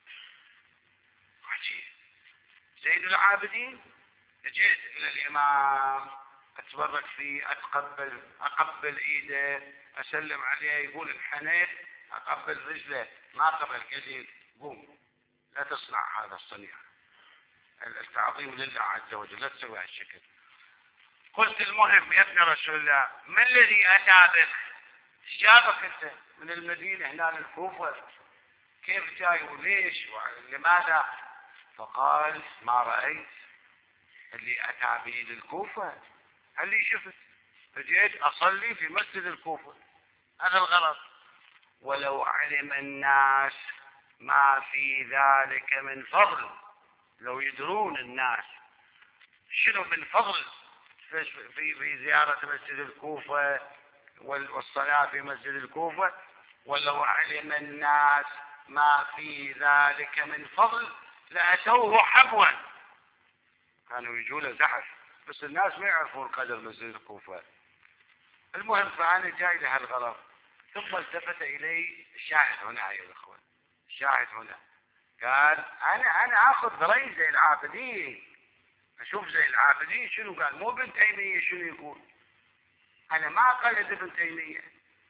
عجيب، زين العابدين. جئت إلى الإمام أتبرك فيه، أقبل إيده، أسلم عليه. يقول انحنيت أقبل رجله، ما قبل، قال قوم لا تصنع هذا الصنيع، التعظيم لله عز وجل، لا تسوي هالشكل. قلت المهم يا ابن رسول الله ما الذي أتى بك؟ جابك أنت من المدينة هنا للكوفة، كيف جاي وليش ولماذا؟ فقال ما رأيت اللي أتى بي للكوفة، اللي شفت فجيت أصلي في مسجد الكوفة، هذا الغرض. ولو علم الناس ما في ذلك من فضل، لو يدرون الناس شنو من فضل في زيارة مسجد الكوفة والصلاة في مسجد الكوفة، ولو علم الناس ما في ذلك من فضل لأتوه حبوا، كانوا يجوا له زحف، بس الناس ما يعرفون قدر مسجد الكوفة. المهم فأنا جاي لهالغرض. ثم التفت إلي الشاهد هنا يا الأخوة، الشاهد هنا، قال أنا أخذ برأي زين العابدين، أشوف زين العابدين شنو قال، مو ابن تيمية شنو يقول. أنا ما أقلد ابن تيمية،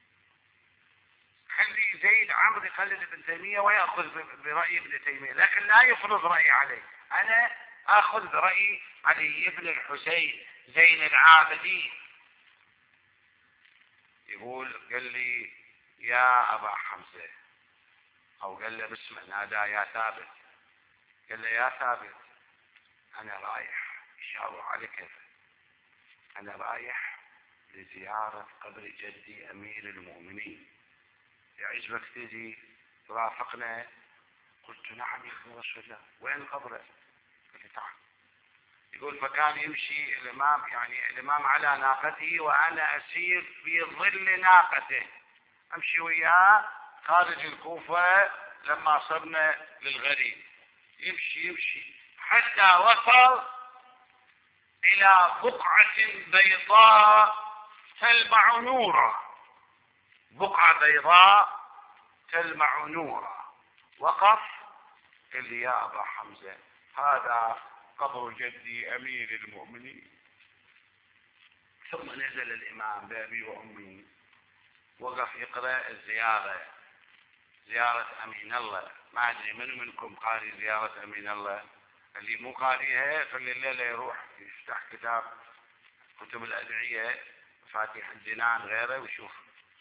خلي زيد عمرو يقلد ابن تيمية ويأخذ برأي ابن تيمية، لكن لا يفرض رأي عليه. أنا أخذ برأي علي ابن الحسين زين العابدين. يقول قال لي يا أبا حمزة، أو قال له باسمه، نادى يا ثابت، قال له يا ثابت أنا رايح يشاور على كيف، أنا رايح لزيارة قبر جدي أمير المؤمنين، يعجبك تجي ترافقنا؟ قلت نعم يا رسول الله. وين قبره؟ قال لي تعال. يقول فكان يمشي الإمام، يعني الإمام على ناقته وأنا أسير في ظل ناقته، أمشي وياه خارج الكوفة لما صرنا للغريب، يمشي حتى وصل إلى بقعة بيضاء تلمع نورا، بقعة بيضاء تلمع نورا. وقف قال لي يا أبا حمزة هذا قبر جدي أمير المؤمنين. ثم نزل الإمام بأبي وأمي، وقف يقرأ الزيارة، زيارة أمين الله. ما أدري من منكم قاري زيارة أمين الله؟ اللي مو قاريها فالليلة يروح يفتح كتب الأدعية، فاتح الجنان غيره، ويشوف.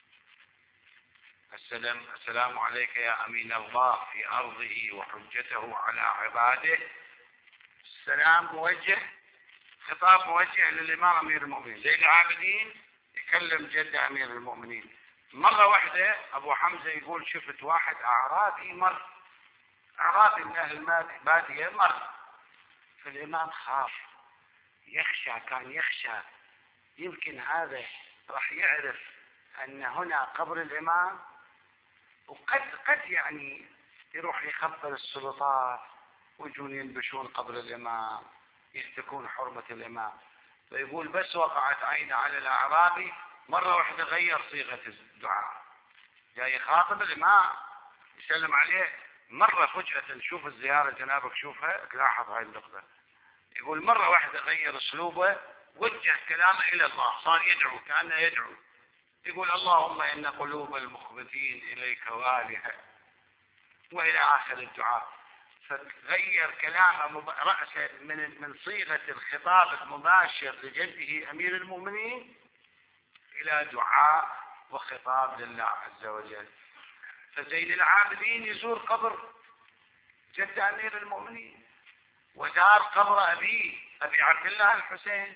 السلام عليك يا أمين الله في أرضه وحجته على عباده. السلام موجه، خطاب موجه للإمام أمير المؤمنين. زين العابدين يكلم جد أمير المؤمنين. مرة واحدة أبو حمزة يقول شفت واحد أعرابي مر، أعرابي من أهل البادية مر، فالإمام خاف، كان يخشى يمكن هذا راح يعرف أن هنا قبر الإمام، وقد يعني يروح يخبر السلطات ويجون ينبشون قبر الإمام، يهتكون حرمة الإمام. فيقول بس وقعت عينه على الأعرابي، مرة واحدة غير صيغة الدعاء، جاي يخاطب الإمام يسلم عليه، مرة فجأة نشوف الزيارة جنابك شوفها تلاحظ هاي النقطة. يقول مرة واحدة غير أسلوبه، وجه كلامه إلى الله، صار يدعو كأنه يدعو، يقول اللهم إن قلوب المخبتين إليك والهة، وإلى آخر الدعاء. فغير كلامه رأسا من صيغة الخطاب المباشر لجده أمير المؤمنين إلى دعاء وخطاب لله عز وجل. فزين العابدين يزور قبر جد أمير المؤمنين، وزار قبر أبي عبد الله الحسين،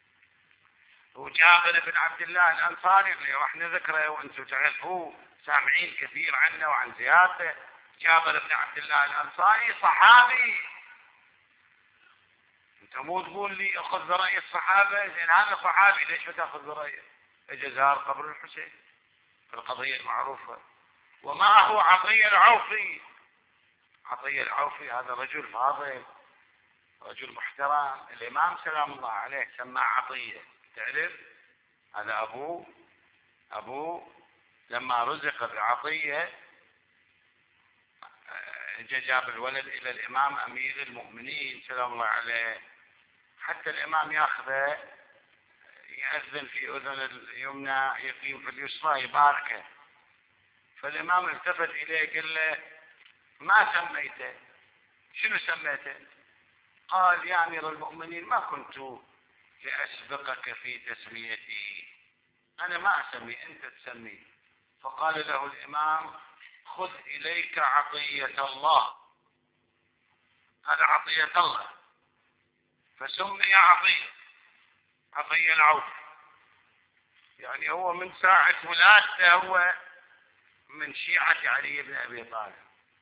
وجابر بن عبد الله الأنصاري اللي راح نذكره وأنتم تعرفوه سامعين كثير عنه وعن زيارته. جابر بن عبد الله الأنصاري صحابي، أنت مو تقول لي أخذ برأي الصحابة، زين هذا صحابي ليش بتأخذ برأيه؟ اجى زار قبر الحسين في القضية المعروفة. ومعه عطية العوفي. عطية العوفي هذا رجل فاضل، رجل محترم، الإمام سلام الله عليه سماه عطية، تعرف هذا أبوه لما رزق بعطية جاب الولد إلى الإمام أمير المؤمنين سلام الله عليه، حتى الإمام ياخذه يأذن في أذن اليمنى يقيم في اليسرى يباركه. فالإمام التفت إليه قال له ما سميته؟ شنو سميته؟ قال يا أمير المؤمنين ما كنت لأسبقك في تسميتي، أنا ما أسمي أنت تسمي. فقال له الإمام خذ إليك عطية الله، هذا عطية الله، فسمي عطية العوف. يعني هو من ساعة ولادته هو من شيعة علي بن أبي طالب،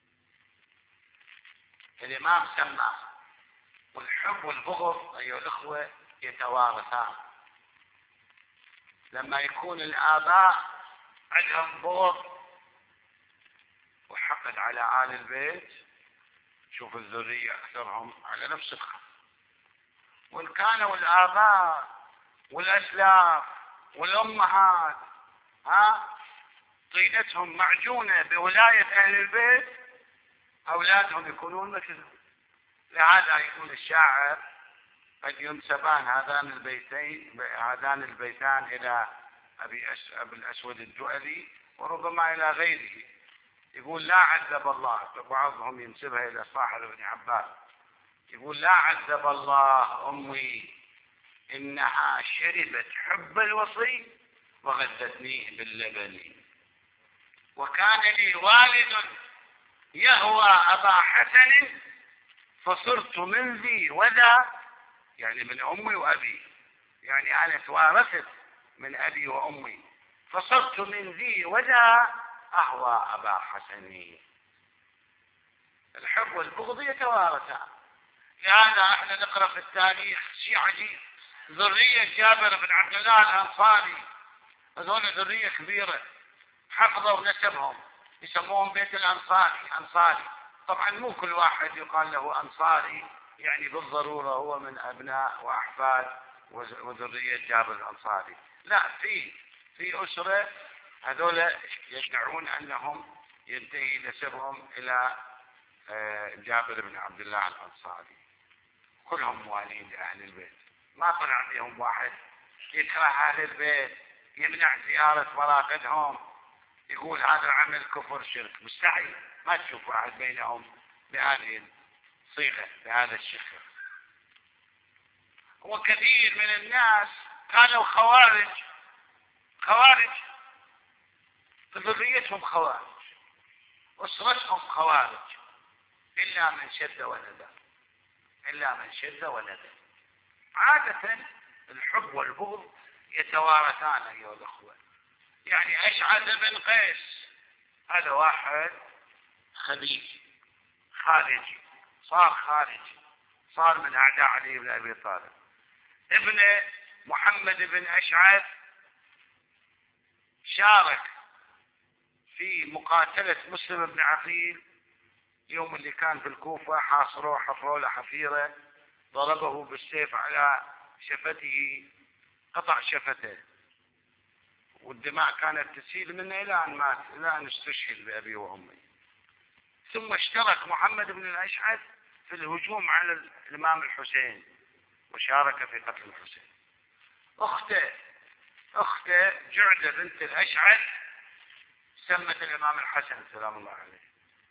الإمام سماه. والحب والبغض أيها الأخوة يتوارثان. لما يكون الآباء عندهم بغض وحقد على آل البيت، شوف الذرية أكثرهم على نفس الخط. وإن كانوا الآباء والأسلاف والأمهات طينتهم معجونة بولاية أهل البيت، أولادهم يكونون مثلهم. لهذا يكون الشاعر قد ينسبان هذان البيتان إلى أبي الأسود الدؤلي وربما إلى غيره. يقول لا عذب الله، بعضهم ينسبها إلى صاحب ابن عباس، يقول لا عذب الله أمي إنها شربت حب الوصي وغذتنيه باللبن، وكان لي والد يهوى أبا حسن فصرت من ذي وذا، يعني من أمي وأبي، يعني أنا توارثت من أبي وأمي، فصرت من ذي وذا أهوى أبا حسن. الحب والبغض يتوارثان. لهذا احنا نقرأ في التاريخ شيء عجيب، ذرية جابر بن عبد الله الأنصاري، هذول ذرية كبيرة حفظوا نسبهم، يسموهم بيت الأنصاري. أنصاري طبعا مو كل واحد يقال له أنصاري يعني بالضرورة هو من أبناء وأحفاد وذرية جابر الأنصاري، لا، في أسرة هذول يدعون أنهم ينتهي نسبهم إلى جابر بن عبد الله الأنصاري، كلهم موالين لأهل البيت، ما طلع فيهم واحد يكره أهل البيت يمنع زيارة مراقدهم يقول هذا عمل كفر شرك، مستحيل ما تشوف واحد بينهم بهذه الصيغة بهذا الشكل. وكثير من الناس كانوا خوارج فذريتهم خوارج، أسرتهم خوارج، إلا من شد وندى. عادة الحب والبغض يتوارثان أيها الأخوة. يعني أشعث بن قيس هذا واحد خارجي، صار من أعداء علي بن أبي طالب. ابن محمد بن أشعث شارك في مقاتلة مسلم بن عقيل يوم اللي كان في الكوفة، حاصروه حفروا له حفيرة، ضربه بالسيف على شفته، قطع شفته، والدماء كانت تسيل منه إلى أن مات، إلى أن استشهد بأبي وأمي. ثم اشترك محمد بن الأشعث في الهجوم على الإمام الحسين وشارك في قتل الحسين. أخته جعدة بنت الأشعث سمت الإمام الحسن سلام الله عليه.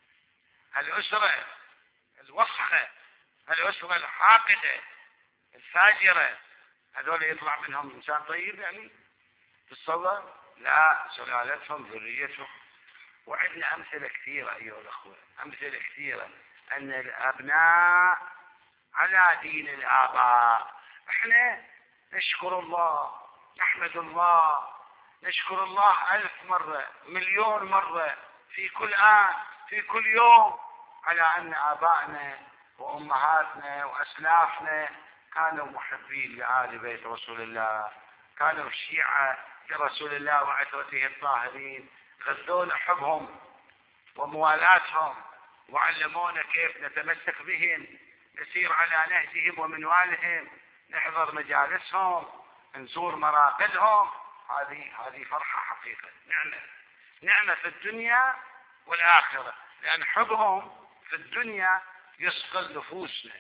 الأسرة الوسخة، الأسرة الحاقدة الفاجرة، هذول يطلع منهم إنسان طيب يعني تتصور؟ لا، سلالتهم ذريتهم. وعندنا أمثلة كثيرة أيها الأخوة، أمثلة كثيرة أن الأبناء على دين الآباء. احنا نشكر الله، نحمد الله، نشكر الله 1000 مرة، مليون مرة، في كل آن، في كل يوم، على أن آبائنا وأمهاتنا وأسلافنا كانوا محبين لآل بيت رسول الله، كانوا الشيعة لرسول الله وعترته الطاهرين، غذونا حبهم وموالاتهم وعلمونا كيف نتمسك بهم، نسير على نهجهم ومنوالهم، نحضر مجالسهم، نزور مراقدهم. هذه فرحة حقيقة، نعمة في الدنيا والآخرة، لأن حبهم في الدنيا يصقل نفوسنا،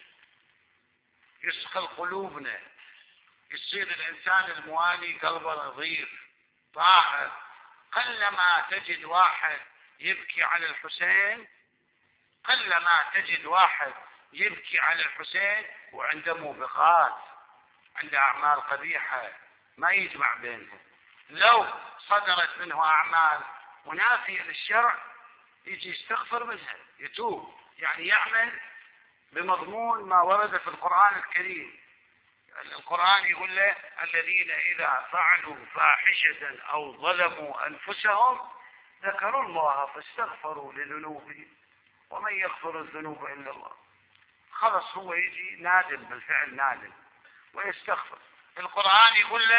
يصقل قلوبنا، يصير الإنسان الموالي قلبه نظيف طاهر. قلما تجد واحد يبكي على الحسين، قلما تجد واحد يبكي على الحسين وعنده موبقات، عنده أعمال قبيحة ما يجمع بينها. لو صدرت منه أعمال منافية للشرع يجي يستغفر منها، يتوب، يعني يعمل بمضمون ما ورد في القرآن الكريم. القرآن يقول له الذين إذا فعلوا فاحشة أو ظلموا أنفسهم ذكروا الله فاستغفروا لذنوبهم ومن يغفر الذنوب إلا الله. خلص هو يجي نادم بالفعل، نادم ويستغفر. القرآن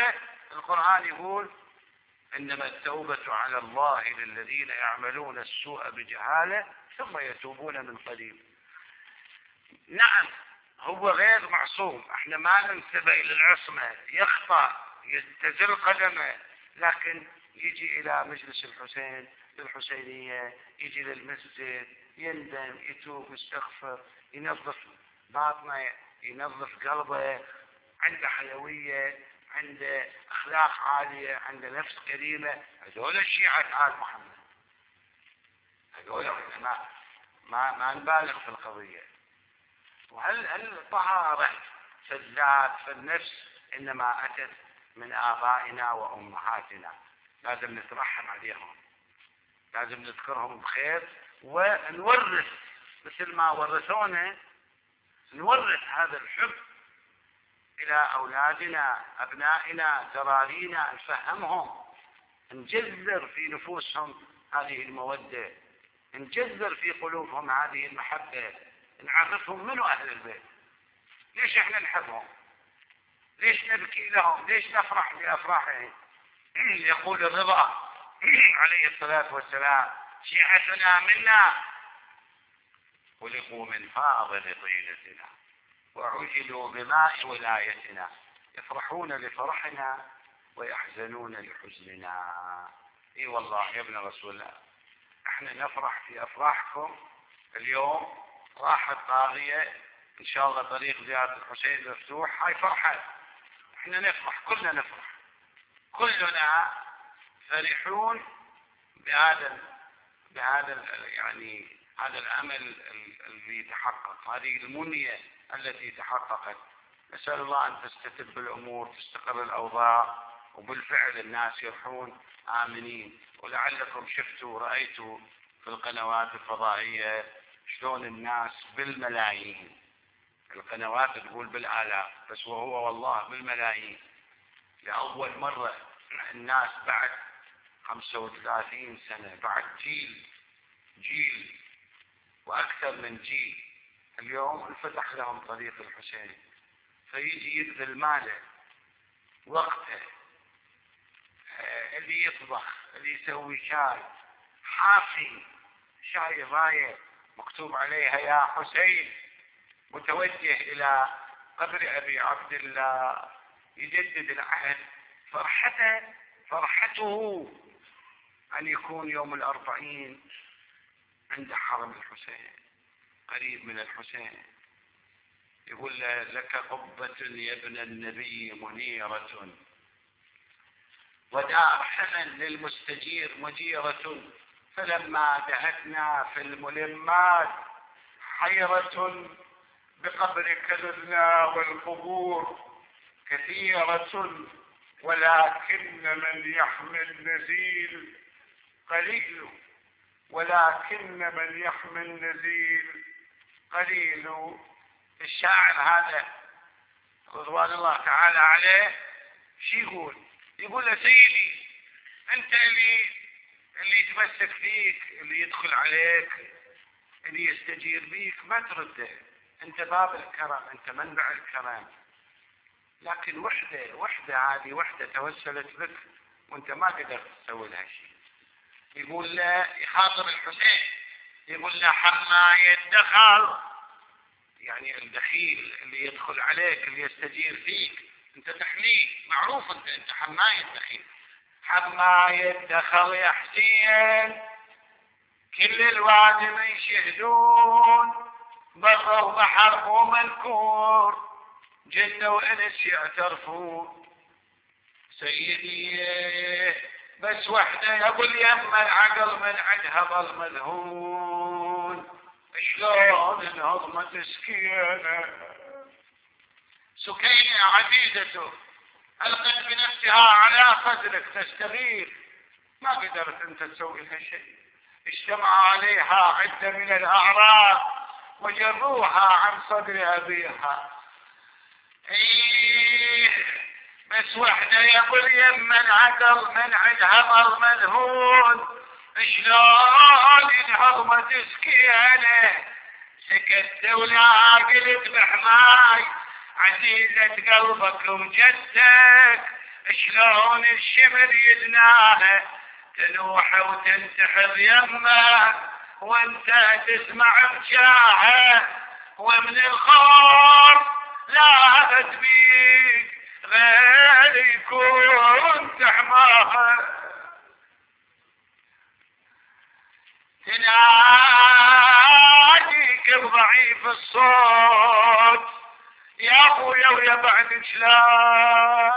يقول إنما التوبة على الله للذين يعملون السوء بجهالة ثم يتوبون من قريب. نعم هو غير معصوم، احنا ما ننسبه الى العصمة، يخطأ يتزل قدمه، لكن يجي الى مجلس الحسين الحسينية، يجي للمسجد، يندم، يتوب، يستغفر، ينظف باطنه، ينظف قلبه، عنده حيوية، عنده اخلاق عالية، عنده نفس كريمة. هذول الشيعة آل محمد، هذول ما نبالغ في القضية. وهل الطهارة في الذات في النفس إنما أتت من آبائنا وأمهاتنا، لازم نترحم عليهم، لازم نذكرهم بخير ونورث مثل ما ورثونا نورث هذا الحب إلى أولادنا أبنائنا ذرارينا، نفهمهم، نجذر في نفوسهم هذه المودة، نجذر في قلوبهم هذه المحبة، نعرفهم منو أهل البيت، ليش احنا نحبهم، ليش نبكي لهم، ليش نفرح بأفراحهم. يقول الرضا عليه الصلاة والسلام: شيعتنا منا، خلقوا من فاضل طينتنا وعجلوا بماء ولايتنا، يفرحون لفرحنا ويحزنون لحزننا. اي والله يا ابن رسول الله، احنا نفرح في افراحكم. اليوم راحت طاغية ان شاء الله طريق زيارة الحسين مفتوح، هاي فرحة، احنا نفرح، كلنا نفرح، كلنا فرحون بهذا يعني هذا الامل الذي تحقق، هذه المنية التي تحققت. نسأل الله ان تستتب الامور، تستقر الاوضاع، وبالفعل الناس يروحون آمنين. ولعلكم شفتوا رأيتوا في القنوات الفضائية شلون الناس بالملايين، القنوات تقول بالآلاف بس وهو والله بالملايين. لأول مرة الناس بعد 35 سنة، بعد جيل وأكثر من جيل، اليوم انفتح لهم طريق الحسين، فيجي يبذل ماله وقته، اللي يطبخ، اللي يسوي شاي حافي، شاي رايق مكتوب عليها يا حسين، متوجه إلى قبر أبي عبد الله يجدد العهد. فرحته أن يكون يوم الأربعين عند حرم الحسين، قريب من الحسين. يقول لك قبة يا ابن النبي منيرة، ودار حمل للمستجير مجيرة، فلما دهتنا في الملمات حيرة، بقبرك لذنا والقبور كثيرة، ولكن من يحمل نزيل قليل، ولكن من يحمل نزيل قليل. الشاعر هذا رضوان الله تعالى عليه شي يقول له سيدي، انت اللي يتمسك فيك، اللي يدخل عليك، اللي يستجير بيك ما ترده، انت باب الكرم، انت منبع الكرم، لكن وحدة هذه وحدة توسلت بك وانت ما قدرت تسوي لها شيء. يقول له يخاطب الحسين، يقول له حماية الدخل، يعني الدخيل اللي يدخل عليك، اللي يستجير فيك، انت تحميه، معروف انت حماية الدخيل، حماية الدخل يا حسين، كل الوادم يشهدون، بر وبحر ومنكور، جنة وانس يعترفون. سيدي بس وحده يا ابو اليم العقل من عندها ظل ملهون، شلون انهضمت سكينه، سكينه عزيزته القت بنفسها على صدرك تستغيث، ما قدرت انت تسوي لها شيء. اجتمع عليها عده من الاعراب وجروها عن صدر ابيها. بس وحده يا ابو اليم العقل من عندها ظل ملهون، شلون انهضمت سكينه، سكت ولا قلت بحماي عزيزة قلبك وجدتك، شلون الشمر يدناها تنوح وتنتحر يمه، وانت تسمع بجاها، ومن الخور لا بيك غير يكون تحماها. تناديك بضعيف الصوت يا ابويا ويا بعد شلون،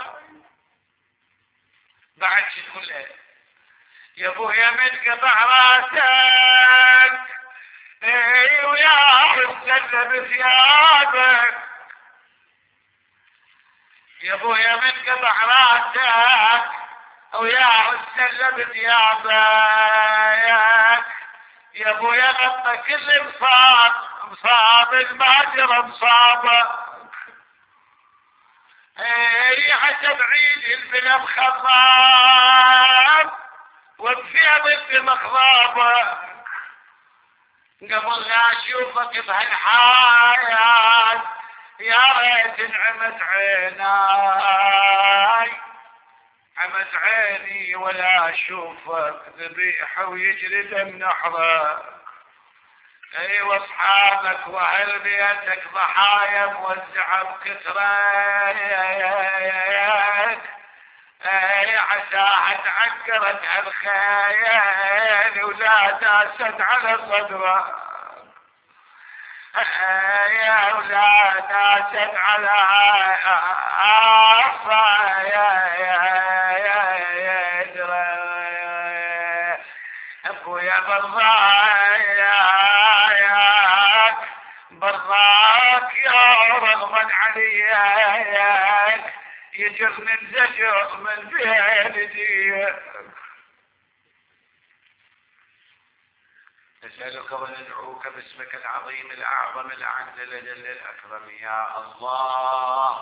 بعد شو تقول له يا ابويا من قطع راسك، اي ويا حسن بثيابك، يا ابويا من قطع راسك ويا حسن بثيابك، يا ابويا غطى كل بساط مصاب المهجر مصابه، ريحة بعيد البلا مخضاب وبفيض بمخضابه، قبل لا اشوفك بهالحياة يا ريت انعمت عيناي، عمت عيني ولا اشوفك ذبيحة ويجري دم نحرك. اي واصحابك واهل بيتك ضحايا موزعة بكثرك، اي عساها تعكرت هالخيل ولا داست على صدرك، يا ولا داست على ابويا برضاك يا رغما عليك يجرني الزجر من بين ديك. نسألك وندعوك باسمك العظيم الأعظم الأعز الأجل الأكرم يا الله،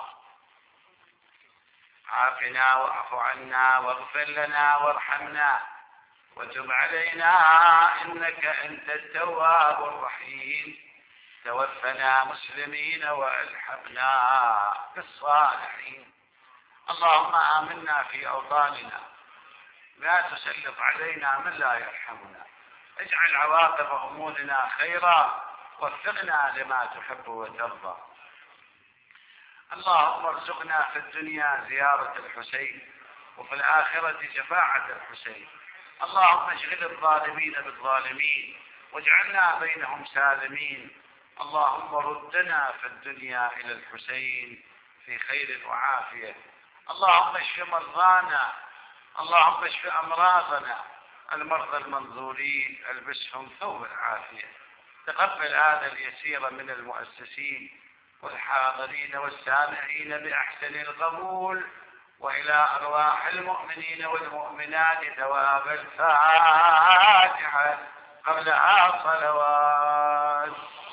عافنا واعف عنا واغفر لنا وارحمنا وتب علينا إنك أنت التواب الرحيم، توفنا مسلمين والحقنا بالصالحين. اللهم آمنا في أوطاننا، لا تسلط علينا من لا يرحمنا، اجعل عواقب أمورنا خيرا، وفقنا لما تحب وترضى. اللهم ارزقنا في الدنيا زيارة الحسين وفي الآخرة شفاعة الحسين. اللهم اشغل الظالمين بالظالمين واجعلنا بينهم سالمين. اللهم ردنا في الدنيا إلى الحسين في خير وعافية. اللهم اشف مرضانا، اللهم اشف أمراضنا، المرضى المنظورين البسهم ثوب العافية. تقبل هذا اليسير من المؤسسين والحاضرين والسامعين بأحسن القبول، وإلى أرواح المؤمنين والمؤمنات ثواب الفاتحة قبلها صلوات.